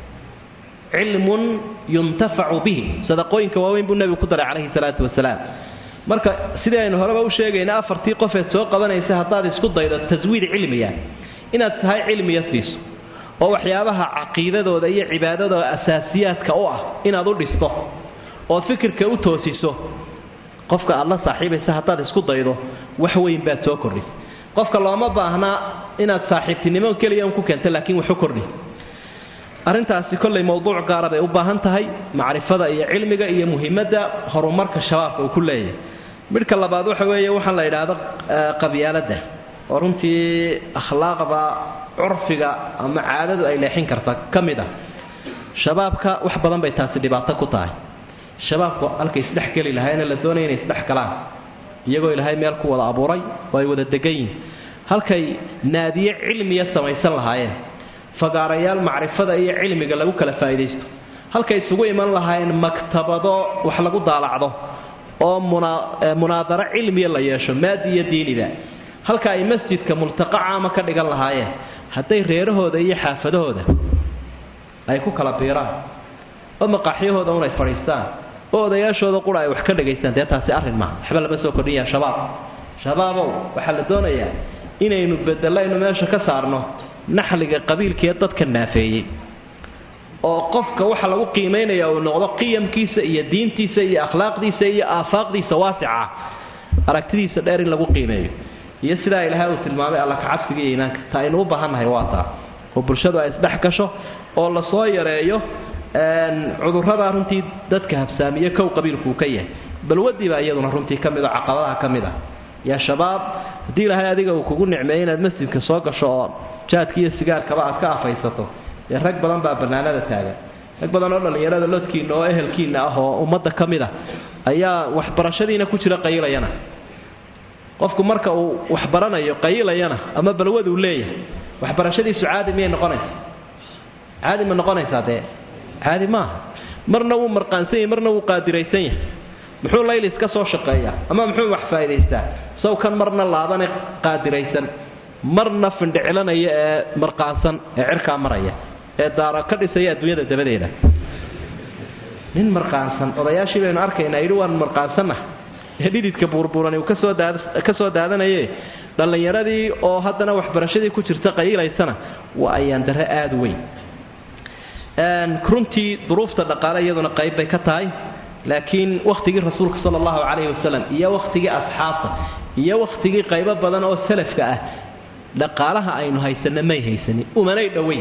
cilmun yuntafacu bihi sadaqooyinka waaweyn buu nabigu ku daray calayhi salaatu wasalaam marka sidii aynu horeba u sheegayna afartii qofeed soo qabanaysa haddaad isku daydo taswiid cilmiya inaad tahay cilmiya siiso oo waxyaabaha caqiidadooda iyo cibaadadooda asaasiyaadka u ah inaad u dhisto oo fikirka u toosiso qofka aad la saaxiibaysa haddaad isku daydo wax weyn baad soo kordhisay qofka looma baahna inaad saaxiibtinimo keliya ku keento laakiin wax u kordhi arrintaasi kollay mowduuc gaar ah bay u baahan tahay macrifada iyo cilmiga iyo muhiimadda horumarka shabaabka uu ku leeyahay midka labaad waxa weeye waxaan la yidhaahdo qabyaaladda oo runtii akhlaaqda curfiga ama caadadu ay leexin karta ka mid ah shabaabka wax badan bay taasi dhibaato ku tahay shabaabku halkay isdhex geli lahaayeen la doonaya inay isdhex galaan iyagoo ilaahay meel ku wada abuuray oo ay wada degan yihiin halkay naadiye cilmiya samaysan lahaayeen fagaarayaal macrifada iyo cilmiga lagu kala faa'iidaysto halkay isugu iman lahaayeen maktabado wax lagu daalacdo oo munaadaro cilmiya la yeesho maadi iyo diiniba halka ay masjidka multaqa caama ka dhigan lahaayeen hadday reerahooda iyo xaafadahooda ay ku kala biiraan oo maqaaxyahooda unay fadhiistaan oo odayaashooda qura ay wax ka dhagaystaan dee taasi arrin maaha waxba lama soo kordhiyaa shabaabow waxaa la doonayaa inaynu bedelayno meesha ka saarno naxliga qabiilkee dadka naafeeyey oo qofka waxa lagu qiimeynaya uu noqdo qiyamkiisa iyo diintiisa iyo akhlaaqdiisa iyo aafaaqdiisa waasica aragtidiisa dheer in lagu qiimeeyo iyo sidaa ilaahay uu tilmaamay alla ka cabsiga iyo iimaanka taa aynu u baahannahay waa taa oo bulshadu ay isdhex gasho oo la soo yareeyo cudurrada runtii dadka habsaamiye kow qabiilku ka yahay balwadii baa iyaduna runtii ka mid ah caqabadaha ka mid ah yaa shabaab haddii ilaahay adiga uu kugu nicmeeyey inaad masjidka soo gasho oo jaadka iyo sigaarkaba aad ka afaysato dee rag badan baa bannaanada taagan rag badan oo dhallinyarada lodkiina oo ehelkiina ah oo ummadda ka mid ah ayaa waxbarashadiina ku jira qayilayana qofku marka uu waxbaranayo qayilayana ama balwad uu leeyahay waxbarashadiisu caadi miyay noqonaysaa caadi ma noqonaysaa dee caadi maaha marna wuu marqaansan yahay marna wuu qaadiraysan yahay muxuu laylis ka soo shaqeeyaa ama muxuu wax faa'iidaystaa sow kan marna laabane qaadiraysan marna findhicilanaya ee marqaansan ee cirkaa maraya ee daara ka dhisaya adduunyada dabadeeda nin marqaansan odayaashii baynu arkaynaa yidhi waan marqaansanah ee dhididka buurbuurani uu ka soo daadanaye dhallinyaradii oo haddana waxbarashadii ku jirta qayilaysana waa ayaan darre aad u weyn runtii duruufta dhaqaale iyaduna qayb bay ka tahay laakiin wakhtigii rasuulka sala allahu calayhi wasalam iyo wakhtigii asxaabta iyo wakhtigii qaybo badan oo salafka ah dhaqaalaha aynu haysanna may haysanin umanay dhoweyn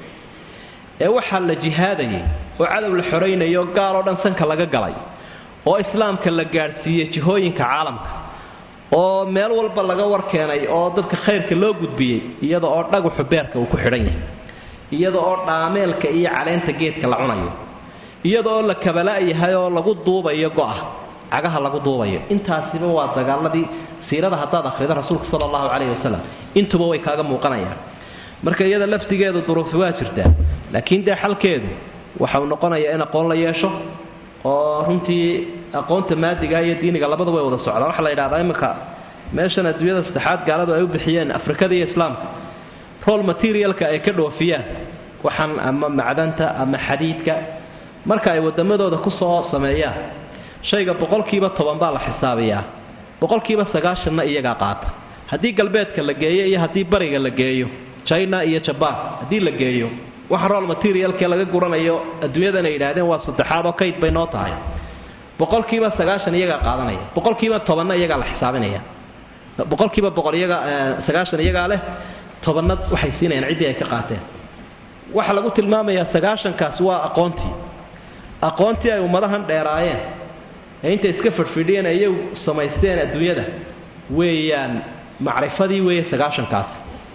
ee waxaa la jihaadayay oo cadow la xoraynayo gaal oo dhan sanka laga galay oo islaamka la gaadhsiiyey jihooyinka caalamka oo meel walba laga warkeenay oo dadka khayrka loo gudbiyey iyada oo dhaguxu beerka uu ku xidhan yahay iyada oo dhaameelka iyo caleenta geedka la cunayo iyada oo la kabala-yahay oo lagu duubayo go'a cagaha lagu duubayo intaasiba waa dagaaladii siirada haddaad akhrido rasuulka sala allahu calayhi wasalam intuba way kaaga muuqanayaan marka iyada laftigeedu duruufi waa jirtaa laakiin dee xalkeedu waxau noqonayaa in aqoon la yeesho oo runtii aqoonta maadiga iyo diiniga labada way wada socdaan waxaa la yidhahdaa iminka meeshan adduunyada saddexaad gaaladu ay u bixiyeen afrikada iyo islaamka rol materialka ay ka dhoofiyaan waxaan ama macdanta ama xadiidka marka ay wadamadooda ku soo sameeyaan shayga 10% baa la xisaabiyaa 9% iyaga qaata haddii galbeedka la geeyo iyo haddii bariga la geeyo China iyo Japan haddii la geeyo waxa rol materialka laga guranayo adduunyada ay yiraahdeen waa saddexaad oo kayd bay noo tahay 9% iyaga qaadanaya 10% iyaga la xisaabinaya 100% iyaga 90 iyaga leh 10 waxay siinayaan cidii ay ka qaateen waxa lagu tilmaamayaa 90kaas waa aqoontii ay ummadahan dheeraayeen inta iska fadhfidhiyeen ay samaysteen adduunyada weeyaan macrifadii weeye 90kaas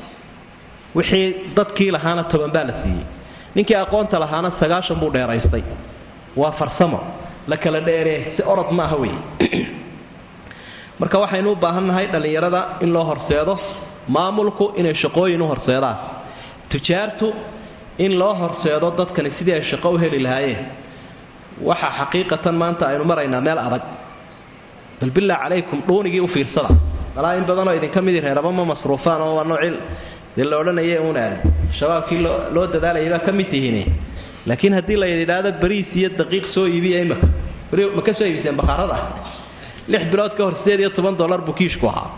wixii dadkii lahaana 10 baa la siiyay ninkii aqoonta lahaana 90 buu dheeraystay waa farsamo la kala dheeree si orod maaha wey marka waxaynu u baahannahay dhalinyarada in loo horseedo maamulku inay shaqooyin u horseedaan tujaartu in loo horseedo dadkani sidii ay shaqo u heli lahaayeen waxa xaqiiqatan maanta aynu maraynaa meel adag bal bilaa calaykum dhuunigii u fiirsada walaa in badanoo idinka mid reeraba ma masruufaan oo waa noocil dee la odhanaya uun aadan shabaabkii loo dadaalayay baa ka mid tihiin laakiin haddii la yidhaahdo bariis iyo daqiiq soo iibiya imaka ma ka soo iibiseen bakhaarada 6 bilood ka hor $18 buu kiishku ahaa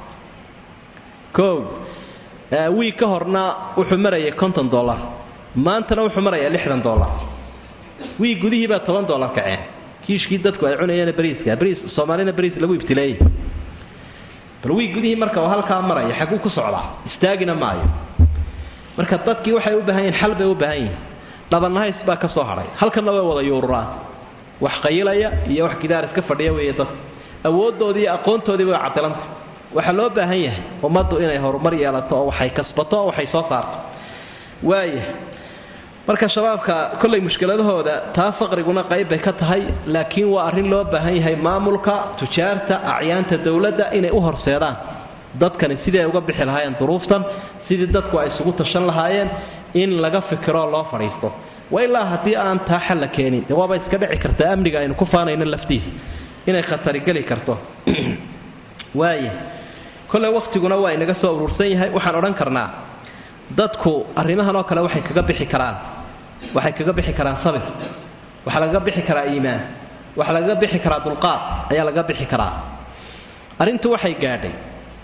wiig ka horna wuxuu marayay $50 maantana wuxuu marayaa $60 wiig gudihii baa $10 kaceen kiishkii dadku ay cunayeen bariis Soomaalina bariis lagu ibtileeyay bal wiig gudihii marka halka maraya xaguu ku socdaa istaagina maayo marka dadkii waxay u baahan yihiin xal bay u baahan yihiin dhabanahays baa ka soo haray halkana way wada yuuraan wax qaylaya iyo wax gidaar iska fadhiya weeye dad awoodoodii aqoontoodii way cadalanta waxa loo baahan yahay ummaddu inay horumar yeelato oo waxay kasbato oo waxay soo saarto waaye marka shabaabka kulay mushkiladahooda taa faqriguna qayb bay ka tahay laakiin waa arrin loo baahan yahay maamulka tujaarta acyaanta dawladda inay u horseedaan dadkani sidii ay uga bixi lahaayeen duruuftan sidii dadku ay isugu tashan lahaayeen in laga fikiro loo fariisto وإلا هدي أن تحل كيني جواب يتكلم كرت أمريكا إن كفانا إن اللفتيه إن خطر جلي كرته وايه كل وقت يقولنا وايه نجسوا ورسيه وحنا رنكرنا dadku arrimahan oo kale waxay kaga bixi karaan sabir waxa laga bixi karaa iimaan waxa laga bixi karaa dulqaad ayaa laga bixi karaa arintu waxay gaadhay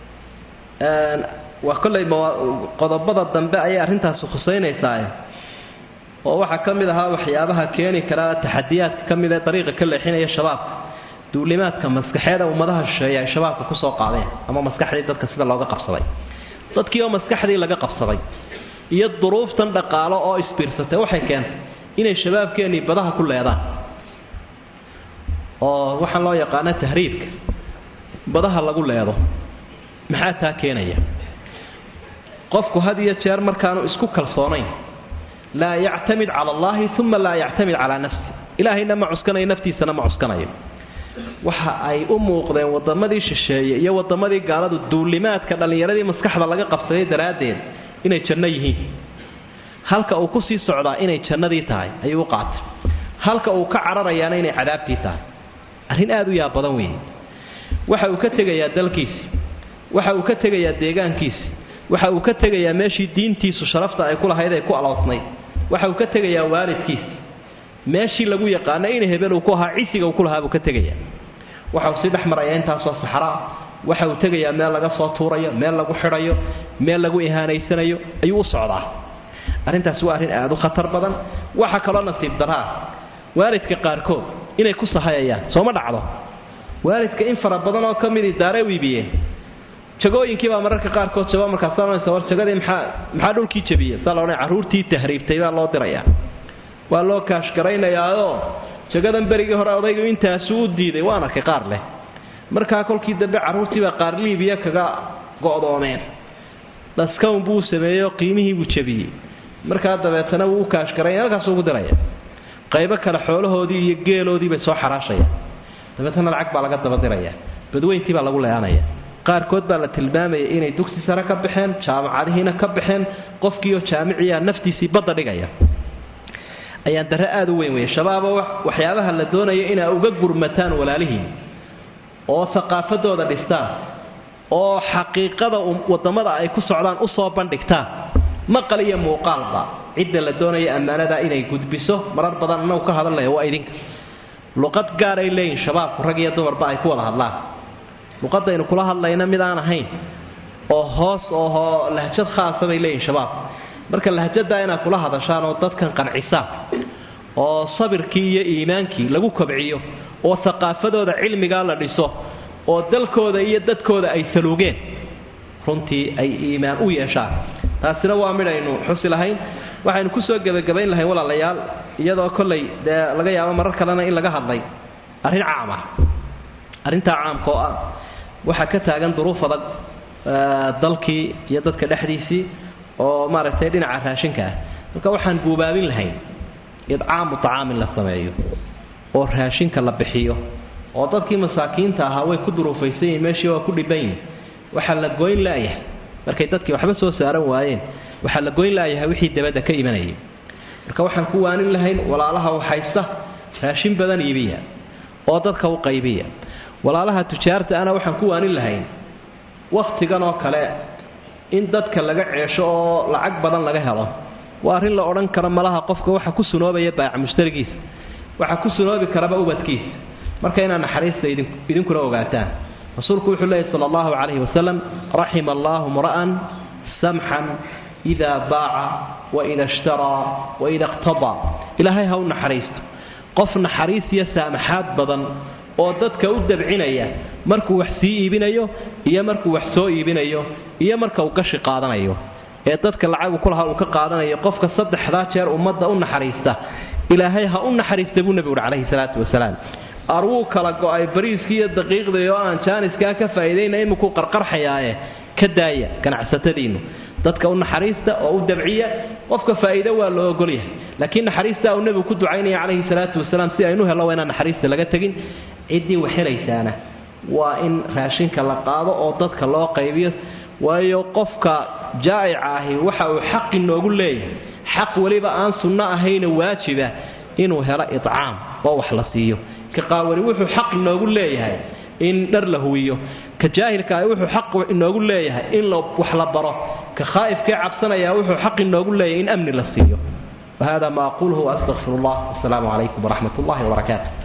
waa kulay qodobada dambe ay arintaas khuseynaysaa oo waxa kamid ah waxyaabaha keeni kara taxadiyaad kamid ah dariiqa ka leexinaya shabaab duulimaadka maskaxeeda ummadaha shisheeye ay shabaabka ku soo qaadeen ama maskaxdii dadka sida looga qabsaday dadkii oo maskaxdii laga qabsaday iyo duruuftan dhaqaalo oo isbiirsatay waxay keentay inay shabaabkeeni badaha ku leedaan oo waxaan loo yaqaan tahriibka badaha lagu leedo maxaa taa keenaya qofku had iyo jeer markaanu isku kalsoonayn la yactamid ala allah thumma la yactamid ala nafsi ilaahina ma cuskanayo naftiisana ma cuskanayo waxa ay u muuqdeen wadamadii shisheeye iyo wadamadii gaaladu duulimaadka dhalinyaradii maskaxda laga qabsaday daraadeed inay janno yihiin halka uu ku sii socdaa inay jannadii tahay ayuu qaatay halka uu ka cararayaana inay cadaabtii tahay arrin aad u yaab badan weey waxa uu ka tagayaa dalkiisa waxa uu ka tagayaa deegaankiisa waxa uu ka tagayaa meeshii diintiisu sharafta ay ku lahayd ay ku aloosnay waxa uu ka tagayaa waalidkiisa meeshii lagu yaqaan in hebel uu ku ahaa cisiga uu ku lahaa buu ka tagayaa waxa uu si dhaxmaraya intaas oo saxara waxa uu tagayaa meel laga soo tuurayo meel lagu xirayo meel lagu ihaanaysanayo ayuu socdaa arintaas waa arrin aad u khatar badan waxa kale nasiib daraa waalidka qaarkood inay ku sahayayaan soo ma dhacdo waalidka in fara badan oo kamid idaare wiibiyeen jagooyinkii baa mararka qaarkood sabab marka saamaynta war jagada maxaa dhulkii jabiyay salaanay caruurtii tahriibtay baa loo dirayaa waa loo kaash garaynayaa jagadan berigii hore odaygu intaas uu diiday waana ka qaar leh marka kolkii dambe caruurtii baa qaar Liibiya kaga go'doomeen daskoon buu sameeyo qiimihii buu jabiyay marka dabeetana uu kaash garay halkaas ugu diraya qaybo kale xoolahoodii iyo geeloodii bay soo xaraashaya dabeetana lacag baa laga daba diraya badweyntii baa lagu leeyanaya qaarkood baa la tilmaamayay inay dugsi sare ka baxeen jaamacadihiina ka baxeen qofkii oo jaamiciya naftiisii badda dhigaya ayaan dara aad u weyn weey shabaabo waxyaabaha la doonayo inay uga gurmataan walaalihiin oo thaqaafadooda dhistaan oo xaqiiqada wadamada ay ku socdaan u soo bandhigtaan maqal iyo muuqaalba cidda la doonayo amaanada inay gudbiso marar badan inuu ka hadlayo waa idinka luqad gaar ay leeyihiin shabaabku rag iyo dumarba ay ku wada hadlaan luqadda aynu kula hadlayna mid aan ahayn oo hoos oo lahjad khaas ah ay leeyihiin shabaab marka lahjada inaad kula hadashaan oo dadkan qancisa oo sabirkii iyo iimaankii lagu kabciyo oo thaqaafadooda cilmiga la dhiso oo dalkooda iyo dadkooda ay saluugeen runtii ay iimaan u yeeshaan taasina waa midaynu xusi lahayn waxaynu ku soo gabagabayn lahayn walaalayaal iyadoo kollay laga yaabo marar kalena in laga hadlay arrin caam ah arrinta caamka oo waxa ka taagan duruuf adag dalkii iyo dadka dhexdiisii oo maaragtay dhinaca raashinka marka waxaan buubaabin lahayn idcaamu tacaam la sameeyo oo raashinka la bixiyo oo dadkii masaakiinta ahaa way ku duruufaysan meeshii waa ku dhiban waxa la goyn laayahay markay dadkii waxba soo saaran waayeen waxa la goyn laayahay wixii dabada ka imanayay marka waxaan ku waanin lahayn walaalaha waxaysta raashin badan iibiya oo dadka u qaybiya walaalaha tujaarta ana waxaan ku waanin lahayn waqtigan oo kale in dadka laga ceesho oo lacag badan laga helo waa arin la oran karo malaha qofka waxa ku sunoobaya baac mushtarigiisa waxa ku sunoobi karaba ubadkiisa marka inaan naxariista idinkuna ogaataan rasuulku wuxuu leeyahay sallallahu alayhi wasallam rahimallahu mar'an samhan idha baa'a wa idha ishtara wa idha iqtada ilaahay ha u naxariisto qof naxariis iyo saamaxaad badan oo dadka u dabcinaya markuu wax sii iibinayo iyo markuu wax soo iibinayo iyo marka uu gashi qaadanayo ee dadka lacag ku lahaa uu ka qaadanayo qofka saddexda jeer ummadda u naxariista ilaahay ha u naxariisto buu nabiga calayhi salaatu wasalaam aruu kala go'ay bariiskii iyo daqiiqdii oo aan jaaniska ka faa'iideynay inuu qarqarxayaaye ka daaya ganacsatadiinu dadka u naxariista oo u dabciya qofka faa'iido waa loo ogol yahay laakiin naxariista uu nabigu ku ducaynay calayhi salaatu wasalaam si aynu helo wayna naxariista laga tagin cidii waxelaysaana waa in raashinka la qaado oo dadka loo qaybiyo waayo qofka jaa'ic ahi waxa uu xaq inoogu leeyahay xaq waliba aan sunna ahayn waajiba inuu helo itcaam oo wax la siiyo ka qaawani wuxuu xaq inoogu leeyahay in dhar la huwiyo ka jaahilka wuxuu xaq inoogu leeyahay in wax la baro ka khaa'ifka cabsanaya wuxuu xaq inoogu leeyahay in amni la siiyo وهذا ما أقوله وأستغفر الله. السلام عليكم ورحمة الله وبركاته.